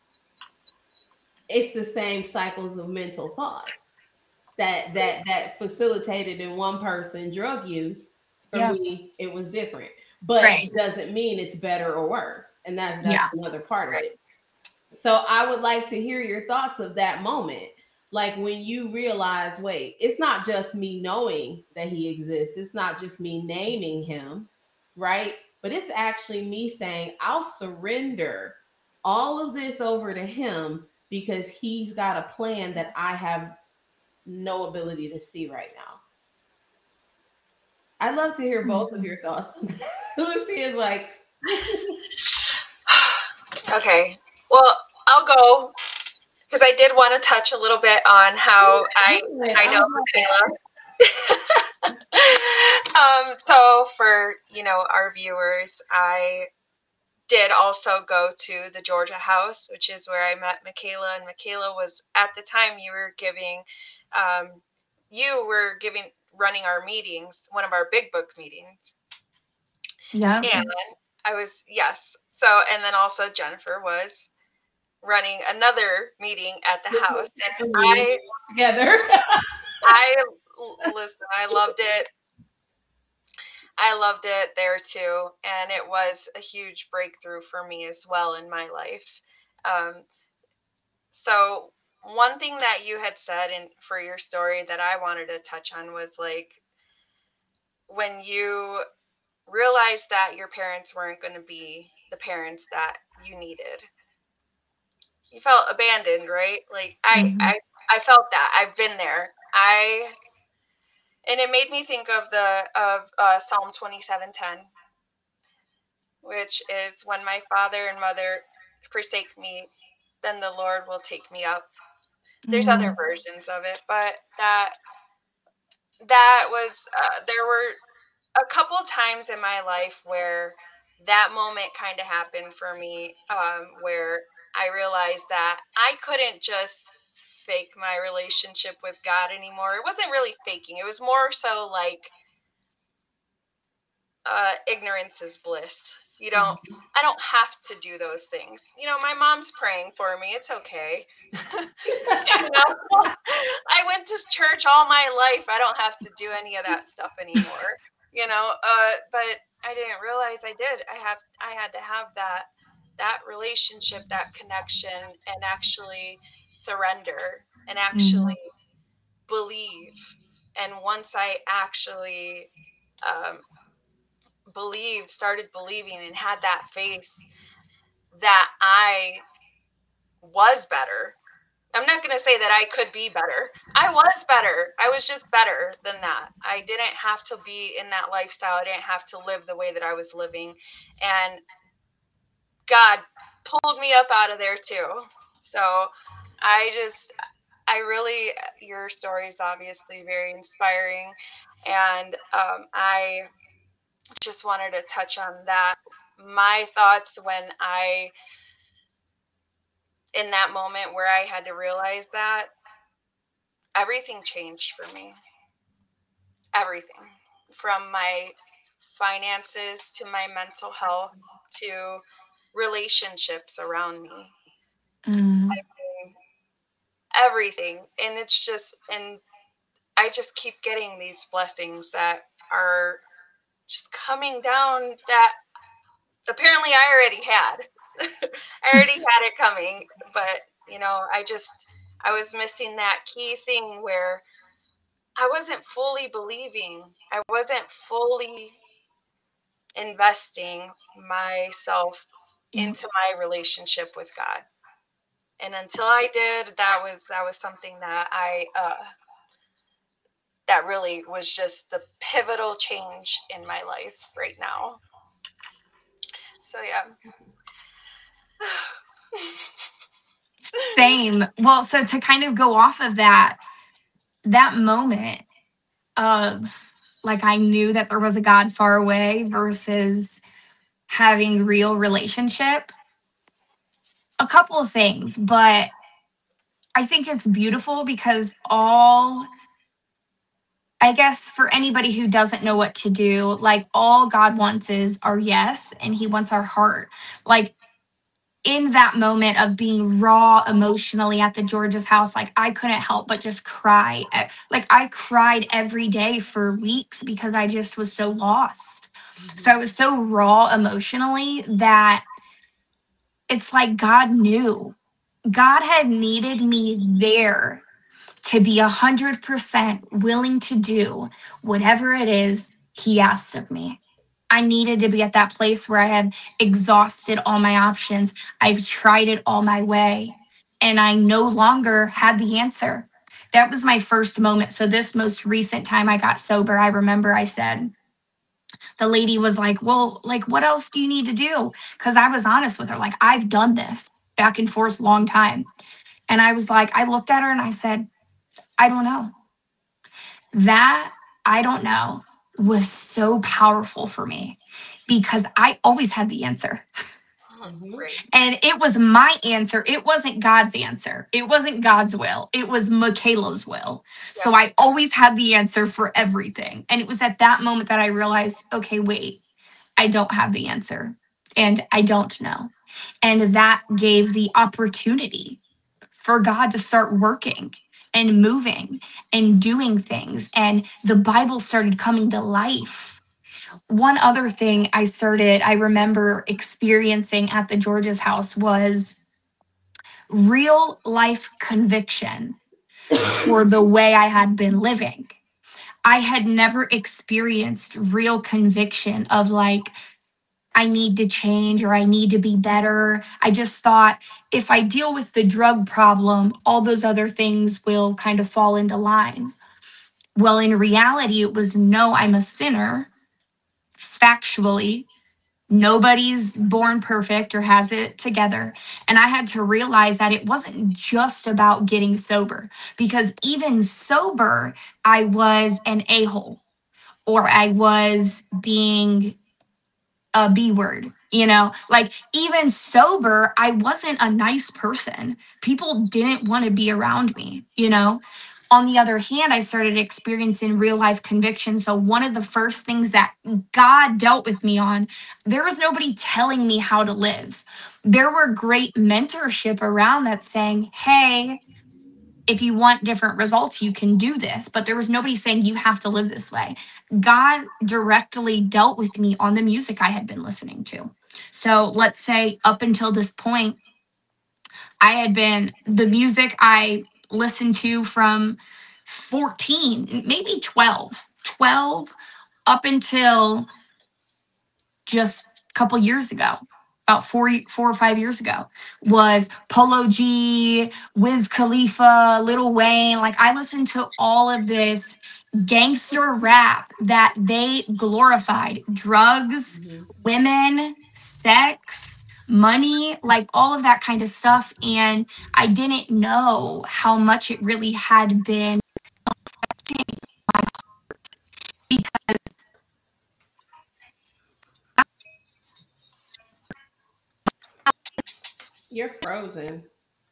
it's the same cycles of mental thought that that that facilitated in one person drug use. For Yeah. me, it was different, but Right. it doesn't mean it's better or worse, and that's that's Yeah. another part of it. So I would like to hear your thoughts of that moment, like when you realize, wait, it's not just me knowing that he exists, it's not just me naming him, right? But it's actually me saying, I'll surrender all of this over to him because he's got a plan that I have no ability to see right now. I'd love to hear both of your thoughts on that. Lucy is like, Okay. Well, I'll go because I did want to touch a little bit on how I I know Michaela. um, so for you know our viewers, I did also go to the Georgia House, which is where I met Michaela, and Michaela was at the time you were giving, um, you were giving running our meetings, one of our big book meetings. Yeah. And I was yes. So and then also Jennifer was running another meeting at the house, and I together. I listen. I loved it. I loved it there too, and it was a huge breakthrough for me as well in my life. Um, so one thing that you had said in for your story that I wanted to touch on was like when you realized that your parents weren't going to be the parents that you needed. You felt abandoned, right? Like I, Mhm. I, I felt that. I've been there. I, and it made me think of the of uh, Psalm twenty-seven ten, which is when my father and mother forsake me, then the Lord will take me up. There's other Mm. versions of it, but that that was uh, there were a couple times in my life where that moment kind of happened for me, um, where I realized that I couldn't just fake my relationship with God anymore. It wasn't really faking. It was more so like uh, ignorance is bliss. You don't, I don't have to do those things. You know, my mom's praying for me. It's okay. You know, I went to church all my life. I don't have to do any of that stuff anymore. You know, uh, but I didn't realize I did. I have, I had to have that, that relationship, that connection, and actually surrender and Mhm. actually believe. And once I actually um, believed, started believing, and had that faith that I was better. I'm not going to say that I could be better. I was better. I was just better than that. I didn't have to be in that lifestyle. I didn't have to live the way that I was living. And God pulled me up out of there too. So I just, I really, your story is obviously very inspiring. And um, I just wanted to touch on that. My thoughts when I, in that moment where I had to realize that, everything changed for me. Everything from my finances to my mental health to relationships around me. Mm. I mean, everything. And it's just, and I just keep getting these blessings that are just coming down that apparently I already had. I already had it coming, but you know, I just I was missing that key thing where I wasn't fully believing. I wasn't fully investing myself Yeah. into my relationship with God. And until I did, that was that was something that I uh that really was just the pivotal change in my life right now. So yeah. Same. Well, so to kind of go off of that, that moment of like I knew that there was a God far away versus having real relationship, a couple of things, but I think it's beautiful because all, I guess for anybody who doesn't know what to do, like all God wants is our yes, and He wants our heart. Like in that moment of being raw emotionally at the George's house, like I couldn't help but just cry. E- Like I cried every day for weeks because I just was so lost. So I was so raw emotionally that it's like God knew. God had needed me there to be a hundred percent willing to do whatever it is He asked of me. I needed to be at that place where I had exhausted all my options. I've tried it all my way, and I no longer had the answer. That was my first moment. So, this most recent time I got sober, I remember I said, the lady was like, well, like, what else do you need to do? Because I was honest with her, like, I've done this back and forth long time. And I was like, I looked at her and I said, I don't know. That I don't know was so powerful for me because I always had the answer. Right. And it was my answer. It wasn't God's answer. It wasn't God's will. It was Michaela's will. So I always had the answer for everything. And it was at that moment that I realized, okay, wait, I don't have the answer and I don't know. And that gave the opportunity for God to start working and moving and doing things. And the Bible started coming to life. One other thing I started, I remember experiencing at the George's house was real life conviction for the way I had been living. I had never experienced real conviction of like, I need to change or I need to be better. I just thought if I deal with the drug problem, all those other things will kind of fall into line. Well, in reality, it was no, I'm a sinner. Factually, nobody's born perfect or has it together. And I had to realize that it wasn't just about getting sober, because even sober, I was an a hole or I was being a B word, you know, like even sober, I wasn't a nice person. People didn't want to be around me, you know. On the other hand, I started experiencing real life conviction. So, one of the first things that God dealt with me on, there was nobody telling me how to live. There were great mentorship around that saying, hey, if you want different results, you can do this. But there was nobody saying you have to live this way. God directly dealt with me on the music I had been listening to. So let's say up until this point, I had been the music I listened to from fourteen, maybe twelve, twelve up until just a couple years ago, about four, four or five years ago, was Polo G, Wiz Khalifa, Lil Wayne. Like I listened to all of this gangster rap that they glorified drugs, Mhm. women, sex, money, like all of that kind of stuff. And I didn't know how much it really had been affecting my because You're frozen.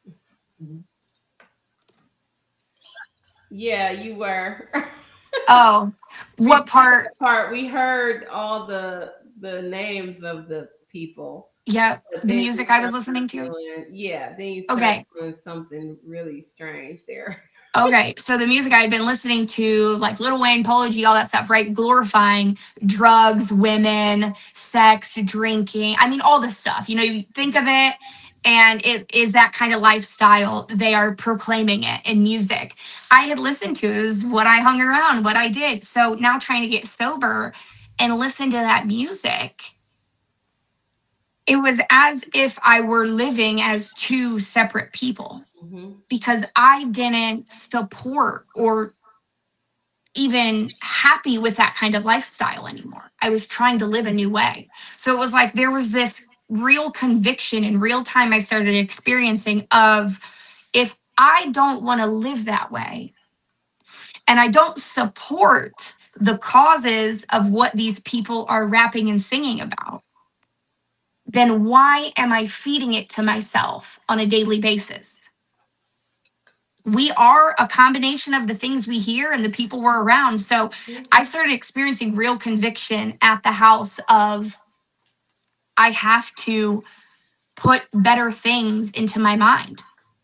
Yeah, you were. oh, what Repeat part? that part. We heard all the the names of the people, Yeah, but the then you music I was started listening to. doing, yeah, then you started Okay. doing something really strange there. Okay, so the music I had been listening to, like Lil Wayne, Polo G, all that stuff, right? Glorifying drugs, women, sex, drinking. I mean, all this stuff. You know, you think of it, And it is that kind of lifestyle. They are proclaiming it in music. I had listened to it, it was what I hung around, what I did. So now trying to get sober and listen to that music, it was as if I were living as two separate people Mm-hmm. because I didn't support or even happy with that kind of lifestyle anymore. I was trying to live a new way. So it was like there was this real conviction in real time I started experiencing of, if I don't want to live that way and I don't support the causes of what these people are rapping and singing about, then why am I feeding it to myself on a daily basis? We are a combination of the things we hear and the people we're around. So I started experiencing real conviction at the house of, I have to put better things into my mind.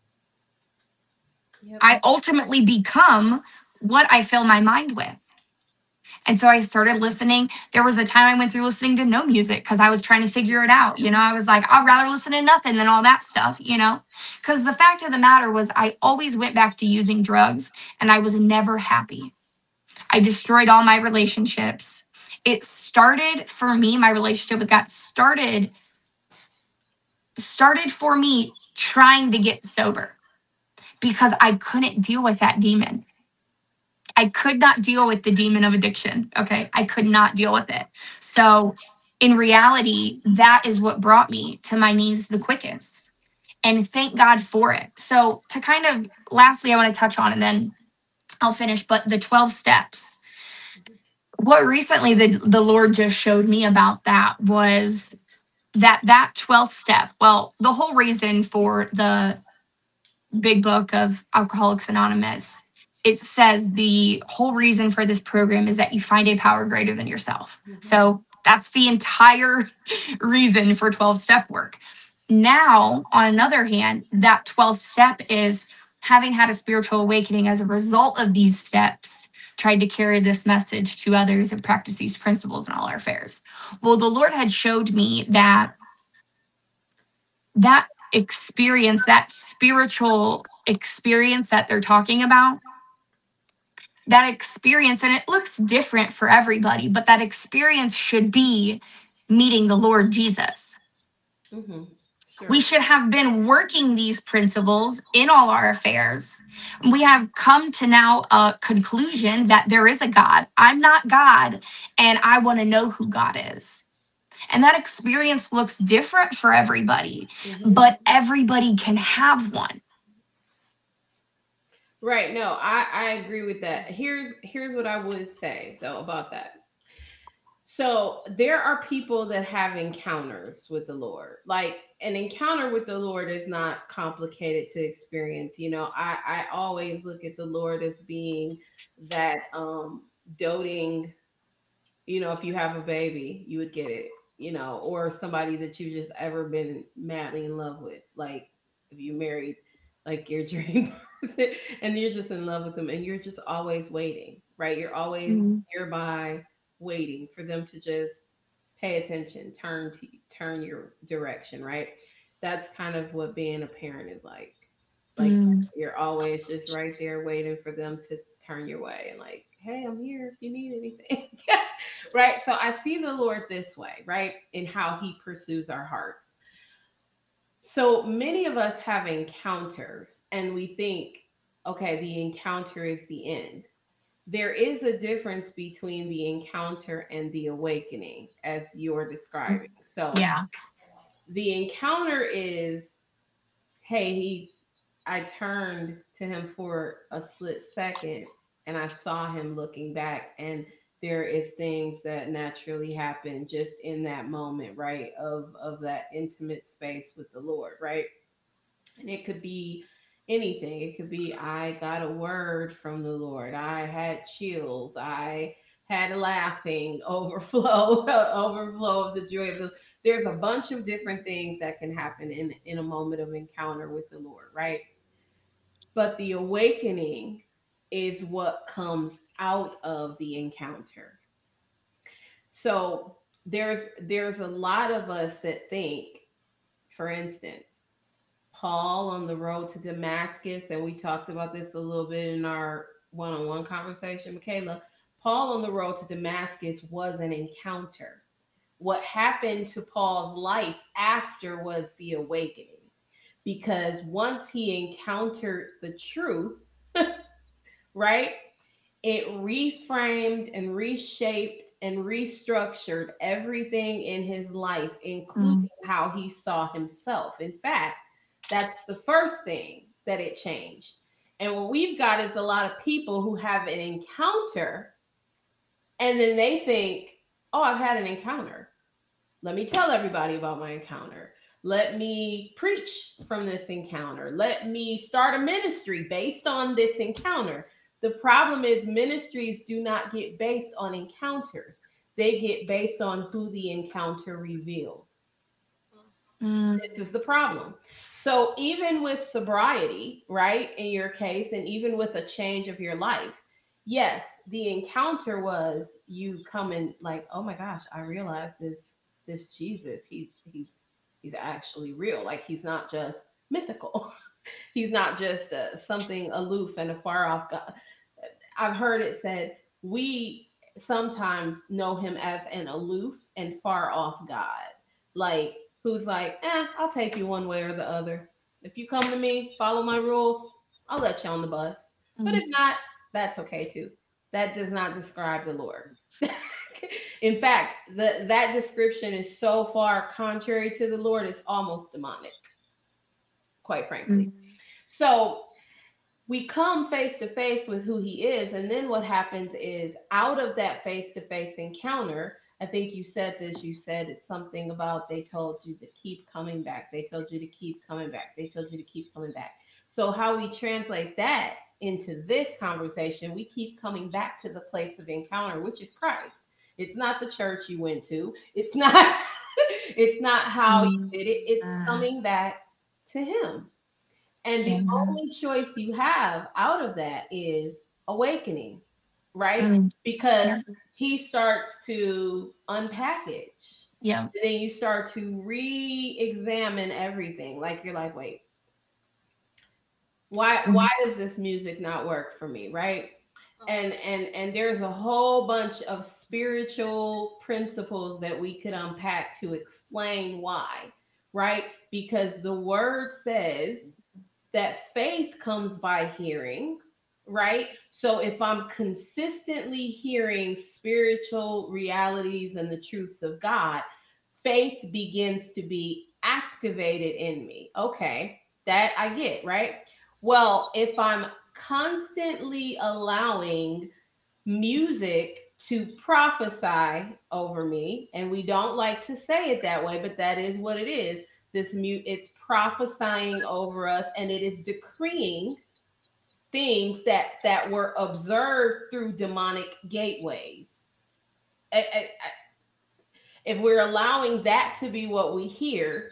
Yep. I ultimately become what I fill my mind with. And so I started listening. There was a time I went through listening to no music because I was trying to figure it out. You know, I was like, I'd rather listen to nothing than all that stuff, you know, because the fact of the matter was I always went back to using drugs and I was never happy. I destroyed all my relationships. It started for me, my relationship with God started, started for me trying to get sober because I couldn't deal with that demon. I could not deal with the demon of addiction. Okay. I could not deal with it. So in reality, that is what brought me to my knees the quickest. And thank God for it. So to kind of lastly, I want to touch on and then I'll finish, but the twelve steps. What recently the, the Lord just showed me about that was that that twelfth step. Well, the whole reason for the big book of Alcoholics Anonymous, it says the whole reason for this program is that you find a power greater than yourself. Mm-hmm. So that's the entire reason for twelve step work. Now, on another hand, that twelfth step is having had a spiritual awakening as a result of these steps, tried to carry this message to others and practice these principles in all our affairs. Well, the Lord had showed me that that experience, that spiritual experience that they're talking about, that experience, and it looks different for everybody, but that experience should be meeting the Lord Jesus. Mm-hmm. Sure. We should have been working these principles in all our affairs. We have come to now a conclusion that there is a God. I'm not God, and I want to know who God is. And that experience looks different for everybody, Mm-hmm. but everybody can have one. Right. No, I, I agree with that. Here's here's what I would say though about that. So there are people that have encounters with the Lord. Like an encounter with the Lord is not complicated to experience. You know, I, I always look at the Lord as being that um doting, you know, if you have a baby, you would get it, you know, or somebody that you've just ever been madly in love with. Like if you married like your dream person and you're just in love with them and you're just always waiting, right? You're always Mm. nearby waiting for them to just pay attention, turn to turn your direction, right? That's kind of what being a parent is like. Like Mm. you're always just right there waiting for them to turn your way and like, hey, I'm here if you need anything. Right? So I see the Lord this way, right? In how he pursues our hearts. So many of us have encounters and we think, okay, the encounter is the end. There is a difference between the encounter and the awakening, as you're describing. So Yeah. the encounter is, hey, he, I turned to him for a split second and I saw him looking back, and there is things that naturally happen just in that moment, right? Of of that intimate space with the Lord, right? And it could be anything. It could be I got a word from the Lord. I had chills. I had laughing overflow, overflow of the joy of the. There's a bunch of different things that can happen in in a moment of encounter with the Lord, right? But the awakening is what comes out of the encounter. So there's there's a lot of us that think, for instance, Paul on the road to Damascus, and we talked about this a little bit in our one-on-one conversation, Michaela. Paul on the road to Damascus was an encounter. What happened to Paul's life after was the awakening. Because once he encountered the truth, right, it reframed and reshaped and restructured everything in his life, including Mm. how he saw himself. In fact, that's the first thing that it changed. And what we've got is a lot of people who have an encounter and then they think, oh, I've had an encounter. Let me tell everybody about my encounter. Let me preach from this encounter. Let me start a ministry based on this encounter. The problem is, ministries do not get based on encounters, they get based on who the encounter reveals. Mm. This is the problem. So, even with sobriety, right, in your case, and even with a change of your life, yes, the encounter was you coming like, oh my gosh, I realize this this Jesus, he's he's he's actually real. Like he's not just mythical. He's not just uh, something aloof and a far off God. I've heard it said we sometimes know him as an aloof and far off God, like who's like, eh, I'll take you one way or the other. If you come to me, follow my rules, I'll let you on the bus. But Mm. if not, that's okay too. That does not describe the Lord. In fact, the, that description is so far contrary to the Lord, it's almost demonic, quite frankly. Mm. So we come face to face with who he is. And then what happens is out of that face to face encounter, I think you said this, you said it's something about they told you to keep coming back. They told you to keep coming back. They told you to keep coming back. So, how we translate that into this conversation, we keep coming back to the place of encounter, which is Christ. It's not the church you went to. It's not it's not how you Mm. did it. It's Uh, coming back to him. And the yeah. only choice you have out of that is awakening, right? Mm. Because Yeah. he starts to unpackage. Yeah. And then you start to re-examine everything. Like you're like, wait, why why Mm. does this music not work for me, right? And and and there's a whole bunch of spiritual principles that we could unpack to explain why, right? Because the word says that faith comes by hearing, right? So if I'm consistently hearing spiritual realities and the truths of God, faith begins to be activated in me. Okay, that I get, right? Well, if I'm constantly allowing music to prophesy over me, and we don't like to say it that way, but that is what it is. This mute, it's prophesying over us, and it is decreeing things that that were observed through demonic gateways. I- I- I- If we're allowing that to be what we hear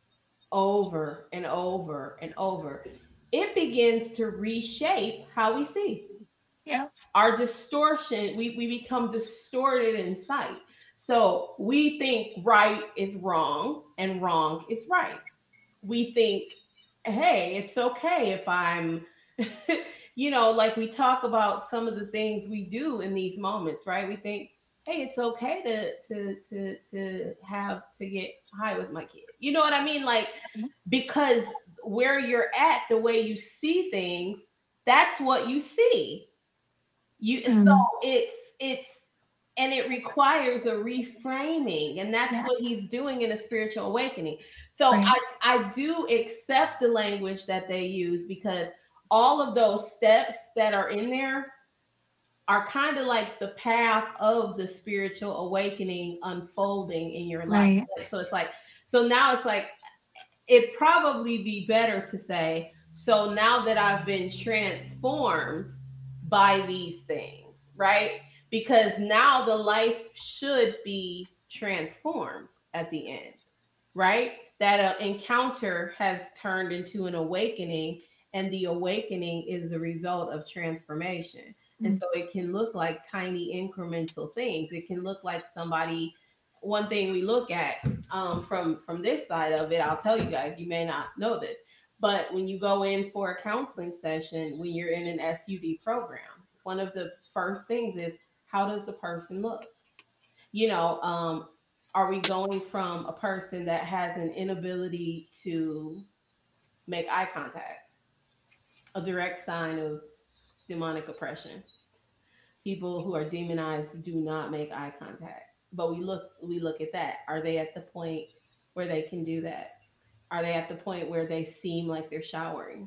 over and over and over, it begins to reshape how we see. Yeah. Our distortion, we, we become distorted in sight. So we think right is wrong and wrong is right. We think, hey, it's okay if I'm, you know, like we talk about some of the things we do in these moments, right? We think, hey, it's okay to to to to have to get high with my kid. You know what I mean? Like because where you're at, the way you see things, that's what you see. You so Mm. it's it's and it requires a reframing, and that's what Yes. he's doing in a spiritual awakening. So Right. I I do accept the language that they use because all of those steps that are in there are kind of like the path of the spiritual awakening unfolding in your life. Right. So it's like so now it's like it'd probably be better to say, so now that I've been transformed by these things, right? Because now the life should be transformed at the end, right? That uh, encounter has turned into an awakening, and the awakening is the result of transformation. And Mm. so it can look like tiny incremental things. It can look like somebody. One thing we look at um, from from this side of it, I'll tell you guys, you may not know this, But when you go in for a counseling session, when you're in an S U D program, one of the first things is, how does the person look? You know, um, are we going from a person that has an inability to make eye contact, a direct sign of demonic oppression? People who are demonized do not make eye contact. But we look we look at that. Are they at the point where they can do that? Are they at the point where they seem like they're showering?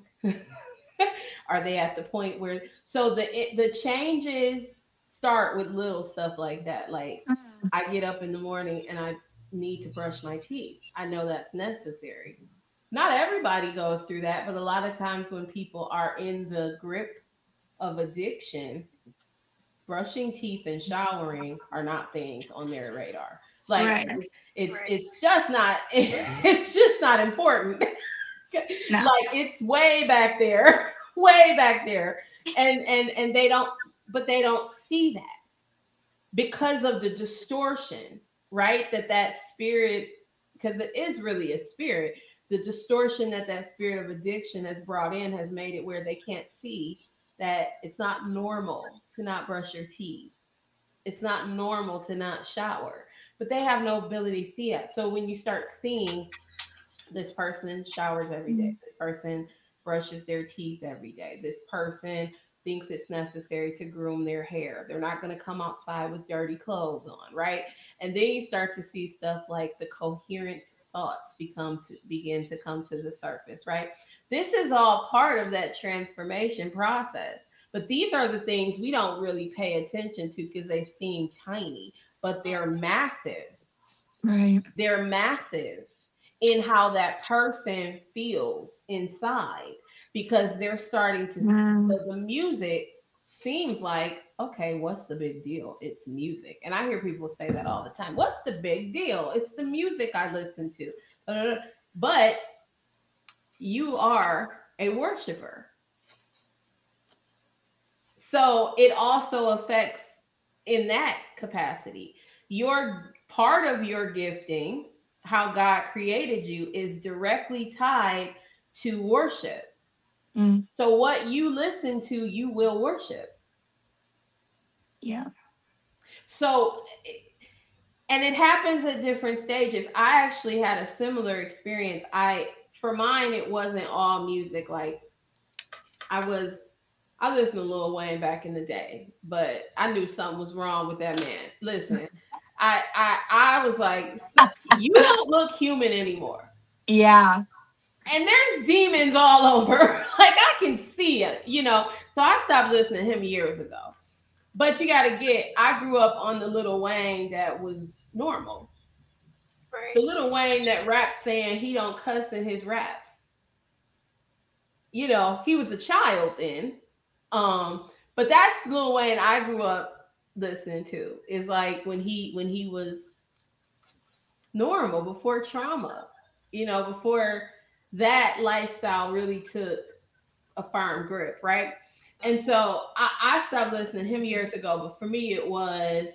Are they at the point where, so the it, the changes start with little stuff like that. Like, Mm. I get up in the morning and I need to brush my teeth. I know that's necessary. Not everybody goes through that, but a lot of times when people are in the grip of addiction, brushing teeth and showering are not things on their radar. Like, Right. it's Right. it's just not it's just not important. No. Like, it's way back there, way back there. And and and they don't, but they don't see that because of the distortion, right? That that spirit, because it is really a spirit, the distortion that that spirit of addiction has brought in has made it where they can't see that it's not normal to not brush your teeth. It's not normal to not shower, but they have no ability to see it. So when you start seeing, this person showers every day, Mm. this person brushes their teeth every day, this person thinks it's necessary to groom their hair, they're not going to come outside with dirty clothes on, right? And then you start to see stuff like the coherent thoughts become to begin to come to the surface, right? This is all part of that transformation process. But these are the things we don't really pay attention to because they seem tiny, but they're massive. Right. They're massive in how that person feels inside, because they're starting to see. Mm. So the music seems like, okay, what's the big deal? It's music. And I hear people say that all the time. What's the big deal? It's the music I listen to. Uh, But you are a worshiper. So it also affects in that capacity. Your part of your gifting, how God created you, is directly tied to worship. Mm. So what you listen to, you will worship. Yeah. So, and it happens at different stages. I actually had a similar experience. I, for mine, it wasn't all music. Like, I was, I listened to Lil Wayne back in the day, but I knew something was wrong with that man. Listen, I, I, I was like, you don't look human anymore, Yeah. and there's demons all over. Like, I can see it, you know. So I stopped listening to him years ago. But you got to get, I grew up on the Lil Wayne that was normal, the Right. Lil Wayne that raps saying he don't cuss in his raps. You know, he was a child then. Um, but that's Lil Wayne I grew up listening to. Is like when he when he was normal, before trauma, you know, before that lifestyle really took a firm grip, right? And Mhm. so I, I stopped listening to him years ago, but for me it was,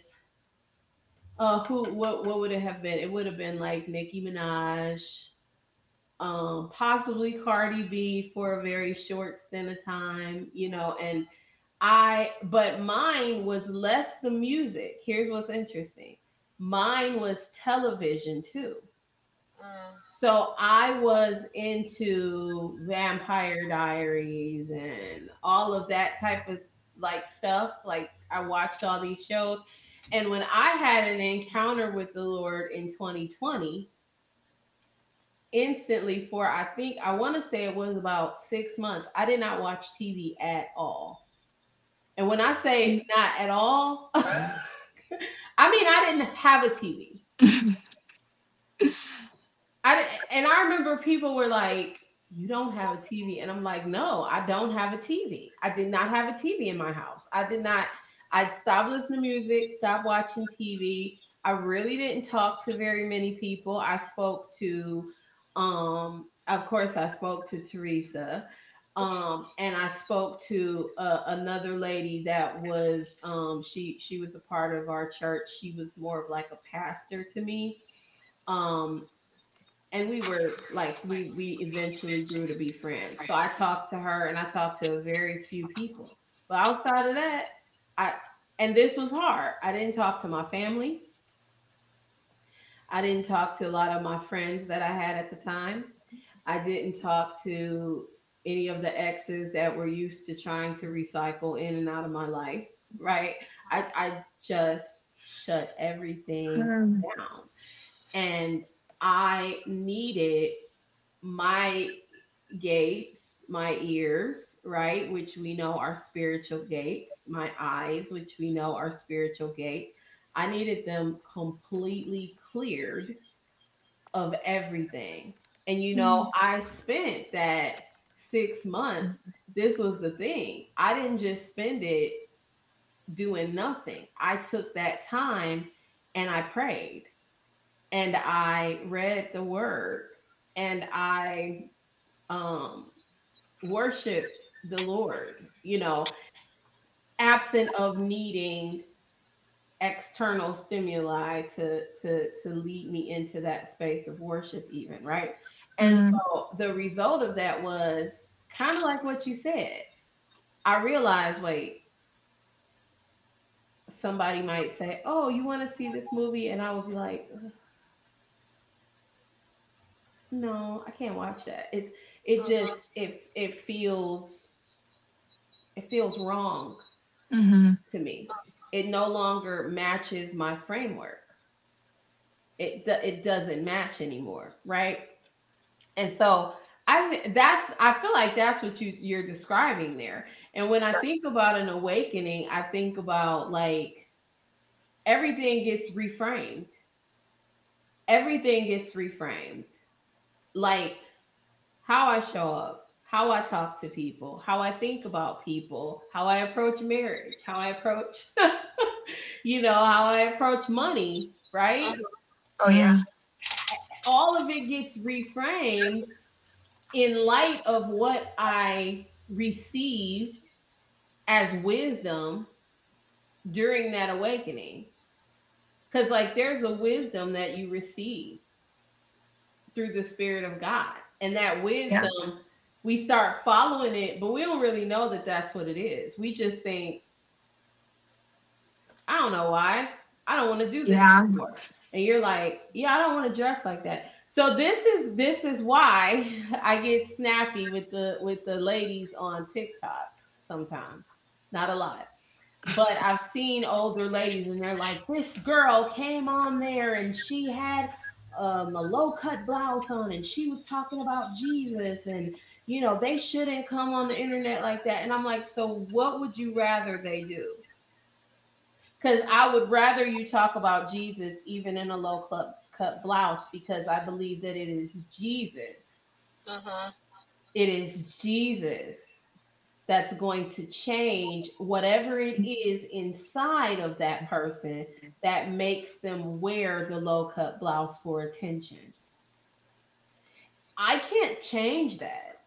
uh who what what would it have been? It would have been like Nicki Minaj, um, possibly Cardi B for a very short stint of time, you know, and I, but mine was less the music. Here's what's interesting. Mine was television too. Mm. So I was into Vampire Diaries and all of that type of like stuff. Like, I watched all these shows. And when I had an encounter with the Lord in twenty twenty, instantly, for I think I want to say it was about six months, I did not watch T V at all. And when I say not at all, I mean I didn't have a T V. I and I remember people were like, "You don't have a T V," and I'm like, "No, I don't have a T V. I did not have a T V in my house. I did not. I stopped listening to music, stopped watching T V. I really didn't talk to very many people. I spoke to, um, of course, I spoke to Teresa, um, and I spoke to uh, another lady that was, um, she she was a part of our church. She was more of like a pastor to me. Um, and we were like, we we eventually grew to be friends. So I talked to her, and I talked to very few people. But outside of that, I and this was hard. I didn't talk to my family. I didn't talk to a lot of my friends that I had at the time. I didn't talk to any of the exes that were used to trying to recycle in and out of my life, right? I, I just shut everything Mm. down. And I needed my gates, my ears, right, which we know are spiritual gates, my eyes, which we know are spiritual gates. I needed them completely cleared of everything. And you know, Mm. I spent that six months. This was the thing. I didn't just spend it doing nothing. I took that time and I prayed and I read the word and I um worshiped the Lord, you know, absent of needing external stimuli to to to lead me into that space of worship even, right? And Mm. so the result of that was kind of like what you said. I realized, wait, somebody might say, oh, you want to see this movie, and I would be like, no, I can't watch that. It it just Mhm. it it feels it feels wrong Mhm. to me. It no longer matches my framework. It do- it doesn't match anymore, right? And so I that's I feel like that's what you you're describing there. And when I think about an awakening, I think about like everything gets reframed. Everything gets reframed. Like how I show up, how I talk to people, how I think about people, how I approach marriage, how I approach you know, how I approach money, right? Mhm. Oh yeah. Mm. All of it gets reframed in light of what I received as wisdom during that awakening. Because, like, there's a wisdom that you receive through the Spirit of God. And that Yeah. wisdom, we start following it, but we don't really know that that's what it is. We just think, I don't know why. I don't want to do this Yeah. anymore. And you're like, yeah, I don't want to dress like that. So this is this is why I get snappy with the with the ladies on TikTok sometimes. Not a lot. But I've seen older ladies and they're like, this girl came on there and she had um, a low cut blouse on and she was talking about Jesus and you know they shouldn't come on the internet like that. And I'm like, so what would you rather they do? Because I would rather you talk about Jesus even in a low cut, cut blouse because I believe that it is Jesus. Mhm. It is Jesus that's going to change whatever it is inside of that person that makes them wear the low cut blouse for attention. I can't change that.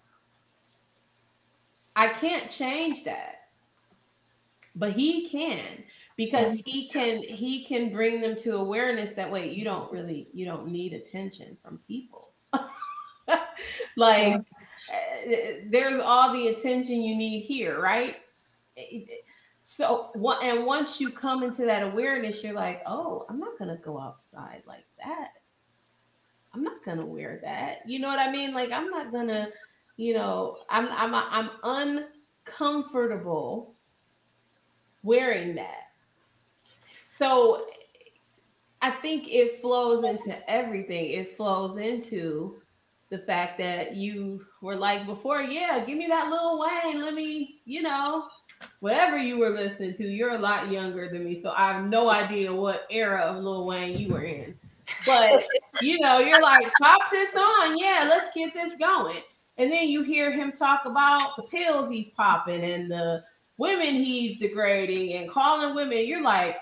I can't change that. But he can Yeah. because he can he can bring them to awareness that wait, you don't really you don't need attention from people. Like Yeah. uh, there's all the attention you need here, right? So what and once you come into that awareness, you're like, oh, I'm not gonna go outside like that. I'm not gonna wear that. You know what I mean? Like I'm not gonna, you know, I'm I'm I'm uncomfortable wearing that. So I think it flows into everything. It flows into the fact that you were like before, yeah, give me that Lil Wayne. Let me, you know, whatever you were listening to. You're a lot younger than me, so I have no idea what era of Lil Wayne you were in. But you know, you're like, pop this on, yeah, let's get this going. And then you hear him talk about the pills he's popping and the women he's degrading and calling women. You're like,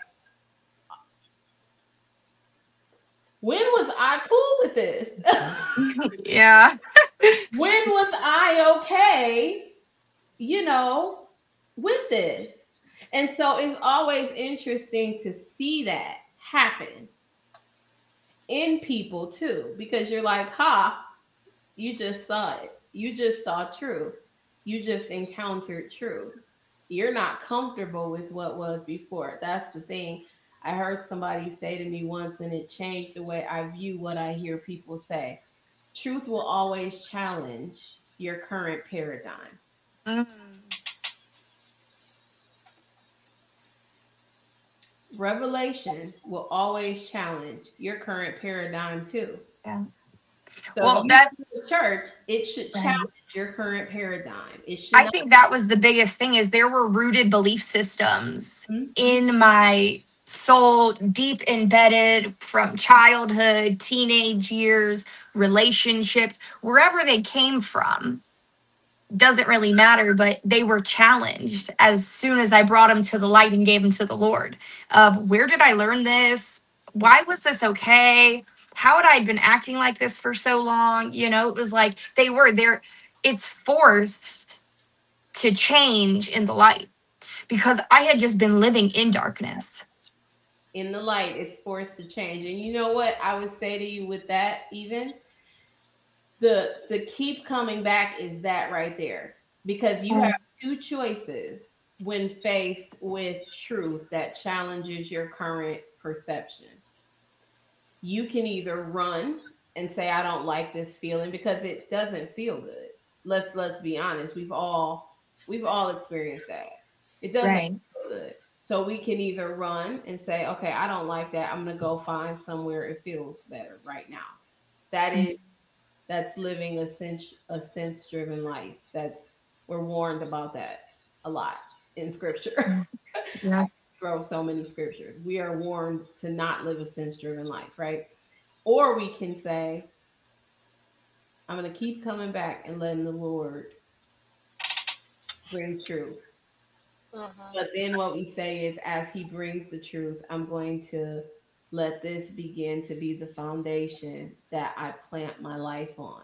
when was I cool with this? Yeah. When was I okay, you know, with this? And so it's always interesting to see that happen in people too, because you're like, ha, you just saw it. You just saw truth. You just encountered truth. You're not comfortable with what was before. That's the thing. I heard somebody say to me once, and it changed the way I view what I hear people say. Truth will always challenge your current paradigm. Mm. Revelation will always challenge your current paradigm too. Yeah. So Well, if you go that's to church, it should right. challenge your current paradigm. It should I not. think that was the biggest thing is there were rooted belief systems Mhm. in my soul, deep embedded from childhood, teenage years, relationships, wherever they came from. Doesn't really matter, but they were challenged as soon as I brought them to the light and gave them to the Lord. Of where did I learn this? Why was this okay? How had I been acting like this for so long? You know, it was like they were there. It's forced to change in the light because I had just been living in darkness. In the light, it's forced to change. And you know what I would say to you with that, even the the keep coming back is that right there. Because you have two choices when faced with truth that challenges your current perception. You can either run and say, I don't like this feeling because it doesn't feel good. Let's let's be honest. We've all we've all experienced that. It doesn't Right. feel good. So we can either run and say, okay, I don't like that. I'm gonna go find somewhere it feels better right now. That is that's living a sense a sense driven life. That's we're warned about that a lot in scripture. Yeah. Throw so many scriptures. We are warned to not live a sense driven life, right? Or we can say, I'm going to keep coming back and letting the Lord bring truth. Mhm. But then what we say is, as He brings the truth, I'm going to let this begin to be the foundation that I plant my life on.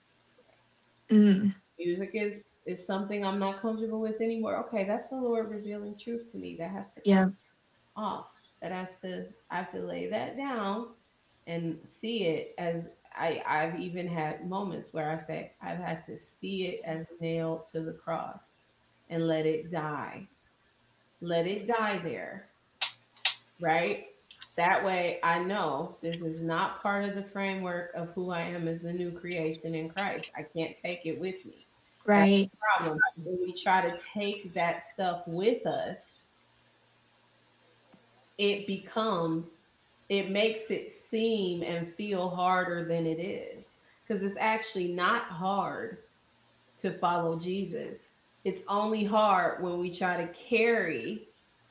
Mm. Music is is something I'm not comfortable with anymore. Okay, that's the Lord revealing truth to me. That has to come Yeah. off. That has to I have to lay that down and see it as I I've even had moments where I say I've had to see it as nailed to the cross and let it die. Let it die there, right? That way I know this is not part of the framework of who I am as a new creation in Christ. I can't take it with me. That's Right. the problem. When we try to take that stuff with us, it becomes it makes it seem and feel harder than it is, because it's actually not hard to follow Jesus. It's only hard when we try to carry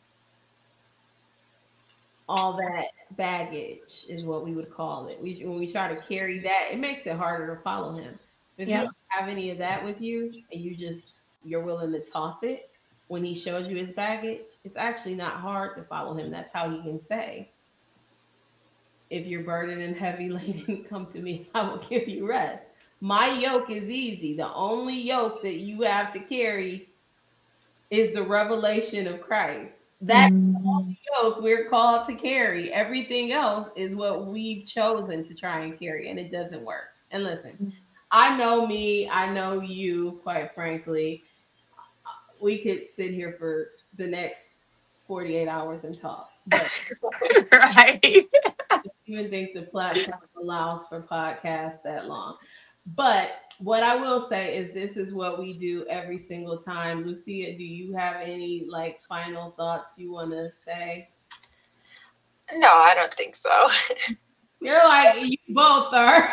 all that baggage, is what we would call it. We, when we try to carry that, it makes it harder to follow him. If you Yeah. don't have any of that with you and you just you're willing to toss it when he shows you his baggage, it's actually not hard to follow him. That's how he can say, if you're burdened and heavy laden, come to me, I will give you rest. My yoke is easy. The only yoke that you have to carry is the revelation of Christ. That Mm. yoke we're called to carry. Everything else is what we've chosen to try and carry, and it doesn't work. And listen, I know me, I know you, quite frankly. We could sit here for the next forty-eight hours and talk, but Right. even think the platform allows for podcasts that long. But what I will say is this is what we do every single time. Lucia, do you have any like final thoughts you want to say? No, I don't think so. You're like, you both are.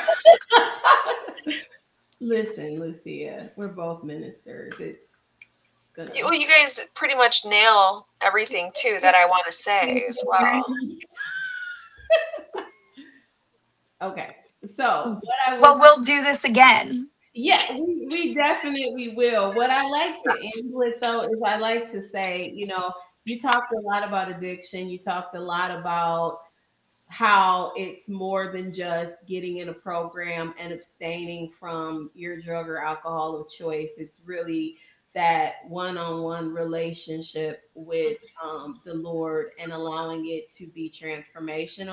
Listen, Lucia, we're both ministers. It's gonna. You- Well, you guys pretty much nail everything too that I want to say as well. Okay. So what I Well, was we'll do this again. Yeah, we, we definitely will. What I like to end with, though, is I like to say, you know, you talked a lot about addiction. You talked a lot about how it's more than just getting in a program and abstaining from your drug or alcohol of choice. It's really that one-on-one relationship with um, the Lord and allowing it to be transformational.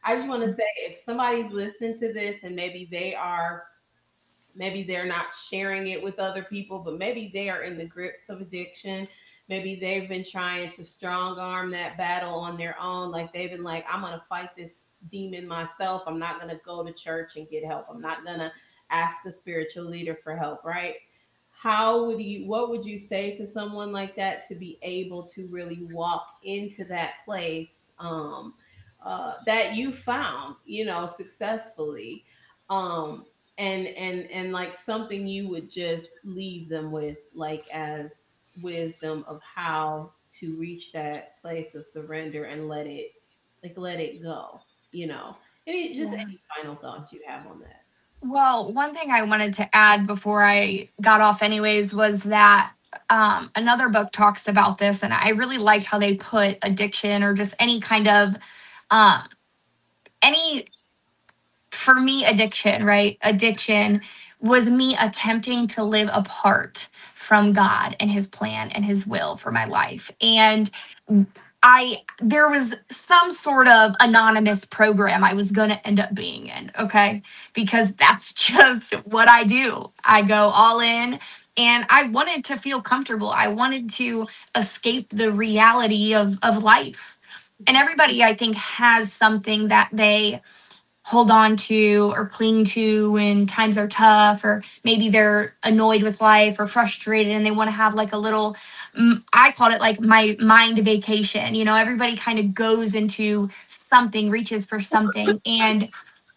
I just want to say, if somebody's listening to this and maybe they are, maybe they're not sharing it with other people, but maybe they are in the grips of addiction. Maybe they've been trying to strong arm that battle on their own. Like they've been like, I'm going to fight this demon myself. I'm not going to go to church and get help. I'm not going to ask a spiritual leader for help, right? How would you, what would you say to someone like that to be able to really walk into that place um, uh, that you found, you know, successfully? Um, and and and like something you would just leave them with, like as wisdom of how to reach that place of surrender and let it, like let it go, you know. Any, just Yeah. any final thoughts you have on that? Well, one thing I wanted to add before I got off, anyways, was that um, another book talks about this, and I really liked how they put addiction or just any kind of um, any for me, addiction, right? Addiction was me attempting to live apart from God and his plan and his will for my life. And I, there was some sort of anonymous program I was going to end up being in, okay? Because that's just what I do. I go all in, and I wanted to feel comfortable. I wanted to escape the reality of, of life. And everybody, I think, has something that they hold on to or cling to when times are tough, or maybe they're annoyed with life or frustrated and they want to have like a little mm, I called it like my mind vacation. You know, everybody kind of goes into something, reaches for something. And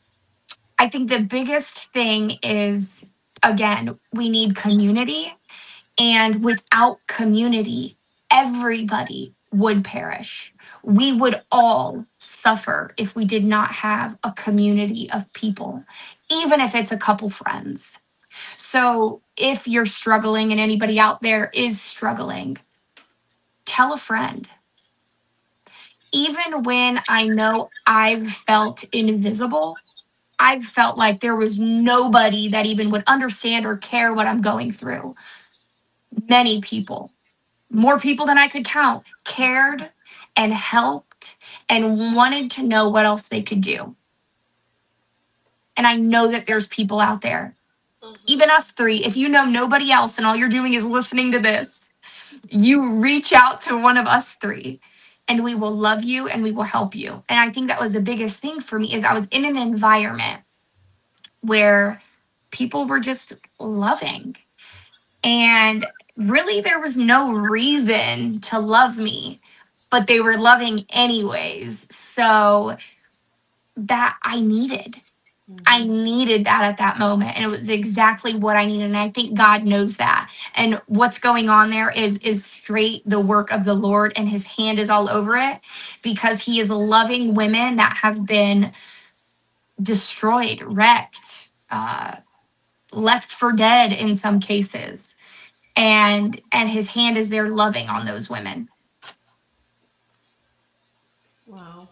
I think the biggest thing is, again, we need community, and without community, everybody would perish. We would all suffer if we did not have a community of people, even if it's a couple friends. So if you're struggling and anybody out there is struggling, tell a friend. Even when I know I've felt invisible, I've felt like there was nobody that even would understand or care what I'm going through. Many people, more people than I could count, cared and helped and wanted to know what else they could do. And I know that there's people out there, Mhm. even us three. If you know nobody else and all you're doing is listening to this, you reach out to one of us three and we will love you and we will help you. And I think that was the biggest thing for me is I was in an environment where people were just loving. And really, there was no reason to love me, but they were loving anyways. So that I needed. I Mhm. needed that at that moment. And it was exactly what I needed. And I think God knows that. And what's going on there is is straight the work of the Lord, and his hand is all over it, because he is loving women that have been destroyed, wrecked, uh, left for dead in some cases, and and his hand is there loving on those women. Wow.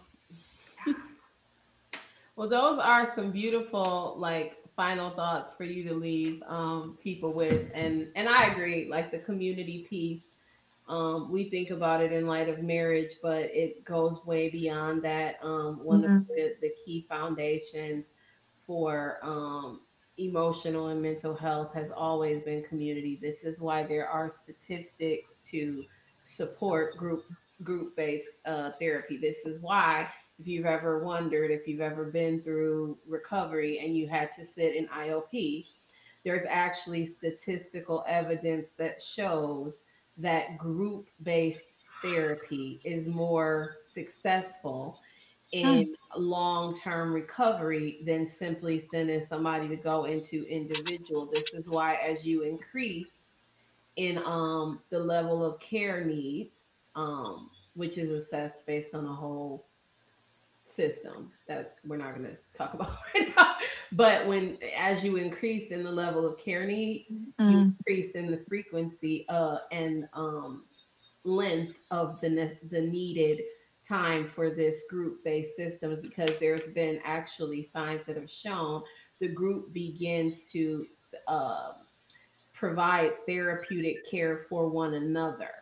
Well, those are some beautiful, like, final thoughts for you to leave um, people with, and and I agree. Like the community piece, um, we think about it in light of marriage, but it goes way beyond that. Um, one of Mhm. the, the key foundations for um, emotional and mental health has always been community. This is why there are statistics to support group group based uh, therapy. This is why, if you've ever wondered, if you've ever been through recovery and you had to sit in I O P, there's actually statistical evidence that shows that group based therapy is more successful Mm. in long term recovery than simply sending somebody to go into individual. This is why, as you increase in um, the level of care needs, um, which is assessed based on a whole system that we're not going to talk about right now. But when, as you increased in the level of care needs, you Mm. increased in the frequency uh, and um, length of the ne- the needed time for this group based systems, because there's been actually signs that have shown the group begins to uh, provide therapeutic care for one another.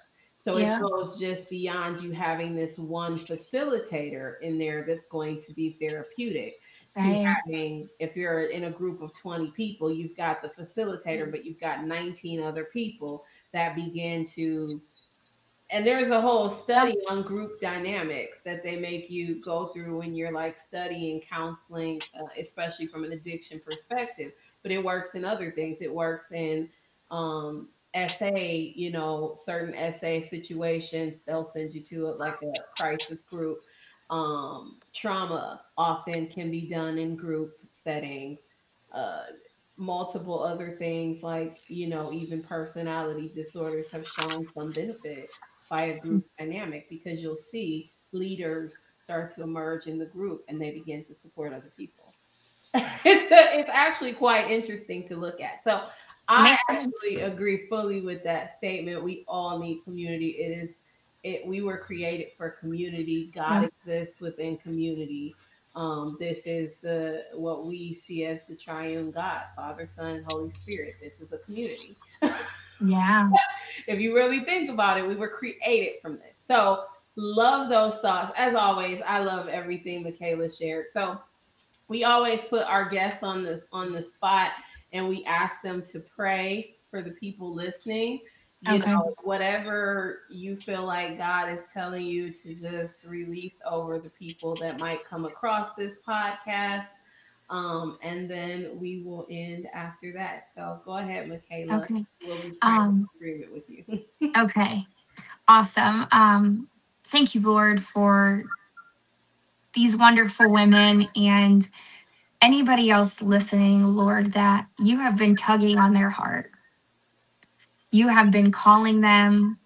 So Yeah. it goes just beyond you having this one facilitator in there that's going to be therapeutic to Right. having, if you're in a group of twenty people, you've got the facilitator, but you've got nineteen other people that begin to, and there's a whole study on group dynamics that they make you go through when you're like studying counseling, uh, especially from an addiction perspective. But it works in other things. It works in um, S A, you know, certain S A situations. They'll send you to a, like a crisis group. Um, trauma often can be done in group settings. Uh, Multiple other things like, you know, even personality disorders have shown some benefit by a group dynamic, because you'll see leaders start to emerge in the group and they begin to support other people. it's a, it's actually quite interesting to look at. So I Makes sense. actually agree fully with that statement. We all need community. It is it we were created for community. God Yeah. exists within community. Um, this is the what we see as the triune God, Father, Son, Holy Spirit. This is a community. Yeah. If you really think about it, we were created from this. So love those thoughts. As always, I love everything Michaela shared. So we always put our guests on this on the spot, and we ask them to pray for the people listening. You Okay. know, whatever you feel like God is telling you to just release over the people that might come across this podcast. Um, and then we will end after that. So go ahead, Michaela. Okay. We'll be praying Um, in agreement with you. okay. Awesome. Um, thank you, Lord, for these wonderful women and anybody else listening, Lord, that you have been tugging on their heart. You have been calling them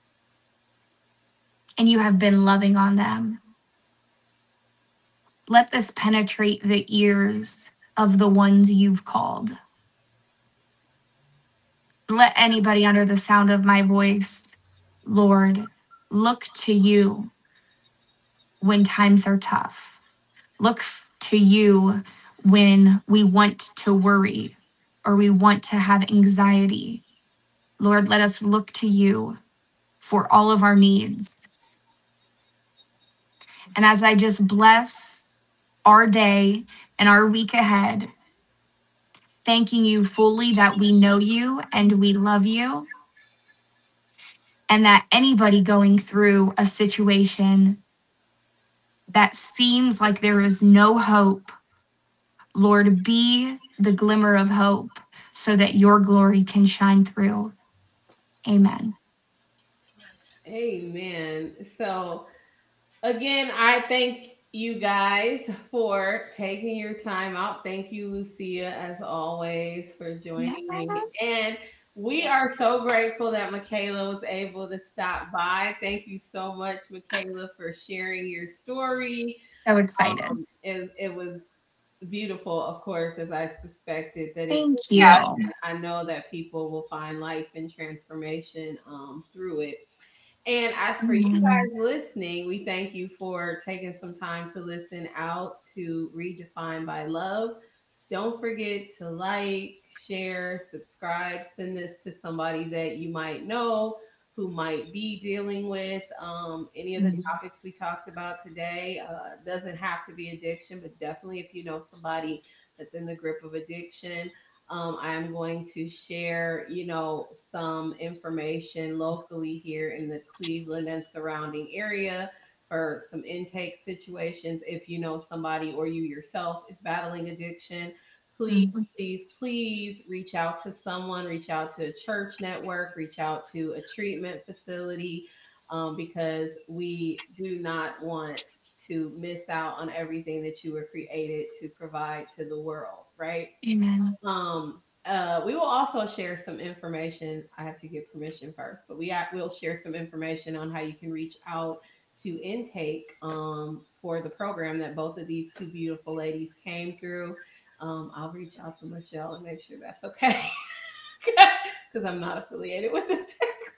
and you have been loving on them. Let this penetrate the ears of the ones you've called. Let anybody under the sound of my voice, Lord, look to you when times are tough. Look to you when we want to worry or we want to have anxiety. Lord, let us look to you for all of our needs. And as I just bless our day and our week ahead, thanking you fully that we know you and we love you, and that anybody going through a situation that seems like there is no hope, Lord, be the glimmer of hope so that your glory can shine through. Amen. Amen. So, again, I thank you guys for taking your time out. Thank you, Lucia, as always, for joining me. And Yes. we are so grateful that Michaela was able to stop by. Thank you so much, Michaela, for sharing your story. So excited. Um, it, it was beautiful, of course, as I suspected that it Thank would you. be. And I know that people will find life and transformation um, through it. And as for you Amen. guys listening, we thank you for taking some time to listen out to Redefined by Love. Don't forget to like, share, subscribe, send this to somebody that you might know who might be dealing with um, any of the Mhm. topics we talked about today. Uh, doesn't have to be addiction, but definitely if you know somebody that's in the grip of addiction. Um, I'm going to share, you know, some information locally here in the Cleveland and surrounding area for some intake situations. If you know somebody or you yourself is battling addiction, please, Mhm. please, please reach out to someone, reach out to a church network, reach out to a treatment facility, um, because we do not want to miss out on everything that you were created to provide to the world, right? Amen. Um, uh, we will also share some information. I have to get permission first, but we will share some information on how you can reach out to intake um, for the program that both of these two beautiful ladies came through. Um, I'll reach out to Michelle and make sure that's okay, because I'm not affiliated with them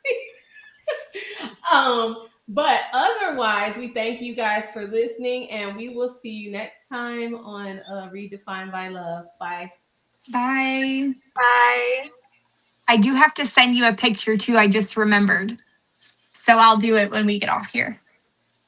technically. um, but otherwise, we thank you guys for listening, and we will see you next time on uh, Redefined by Love. Bye. Bye. Bye. I do have to send you a picture too. I just remembered. So I'll do it when we get off here.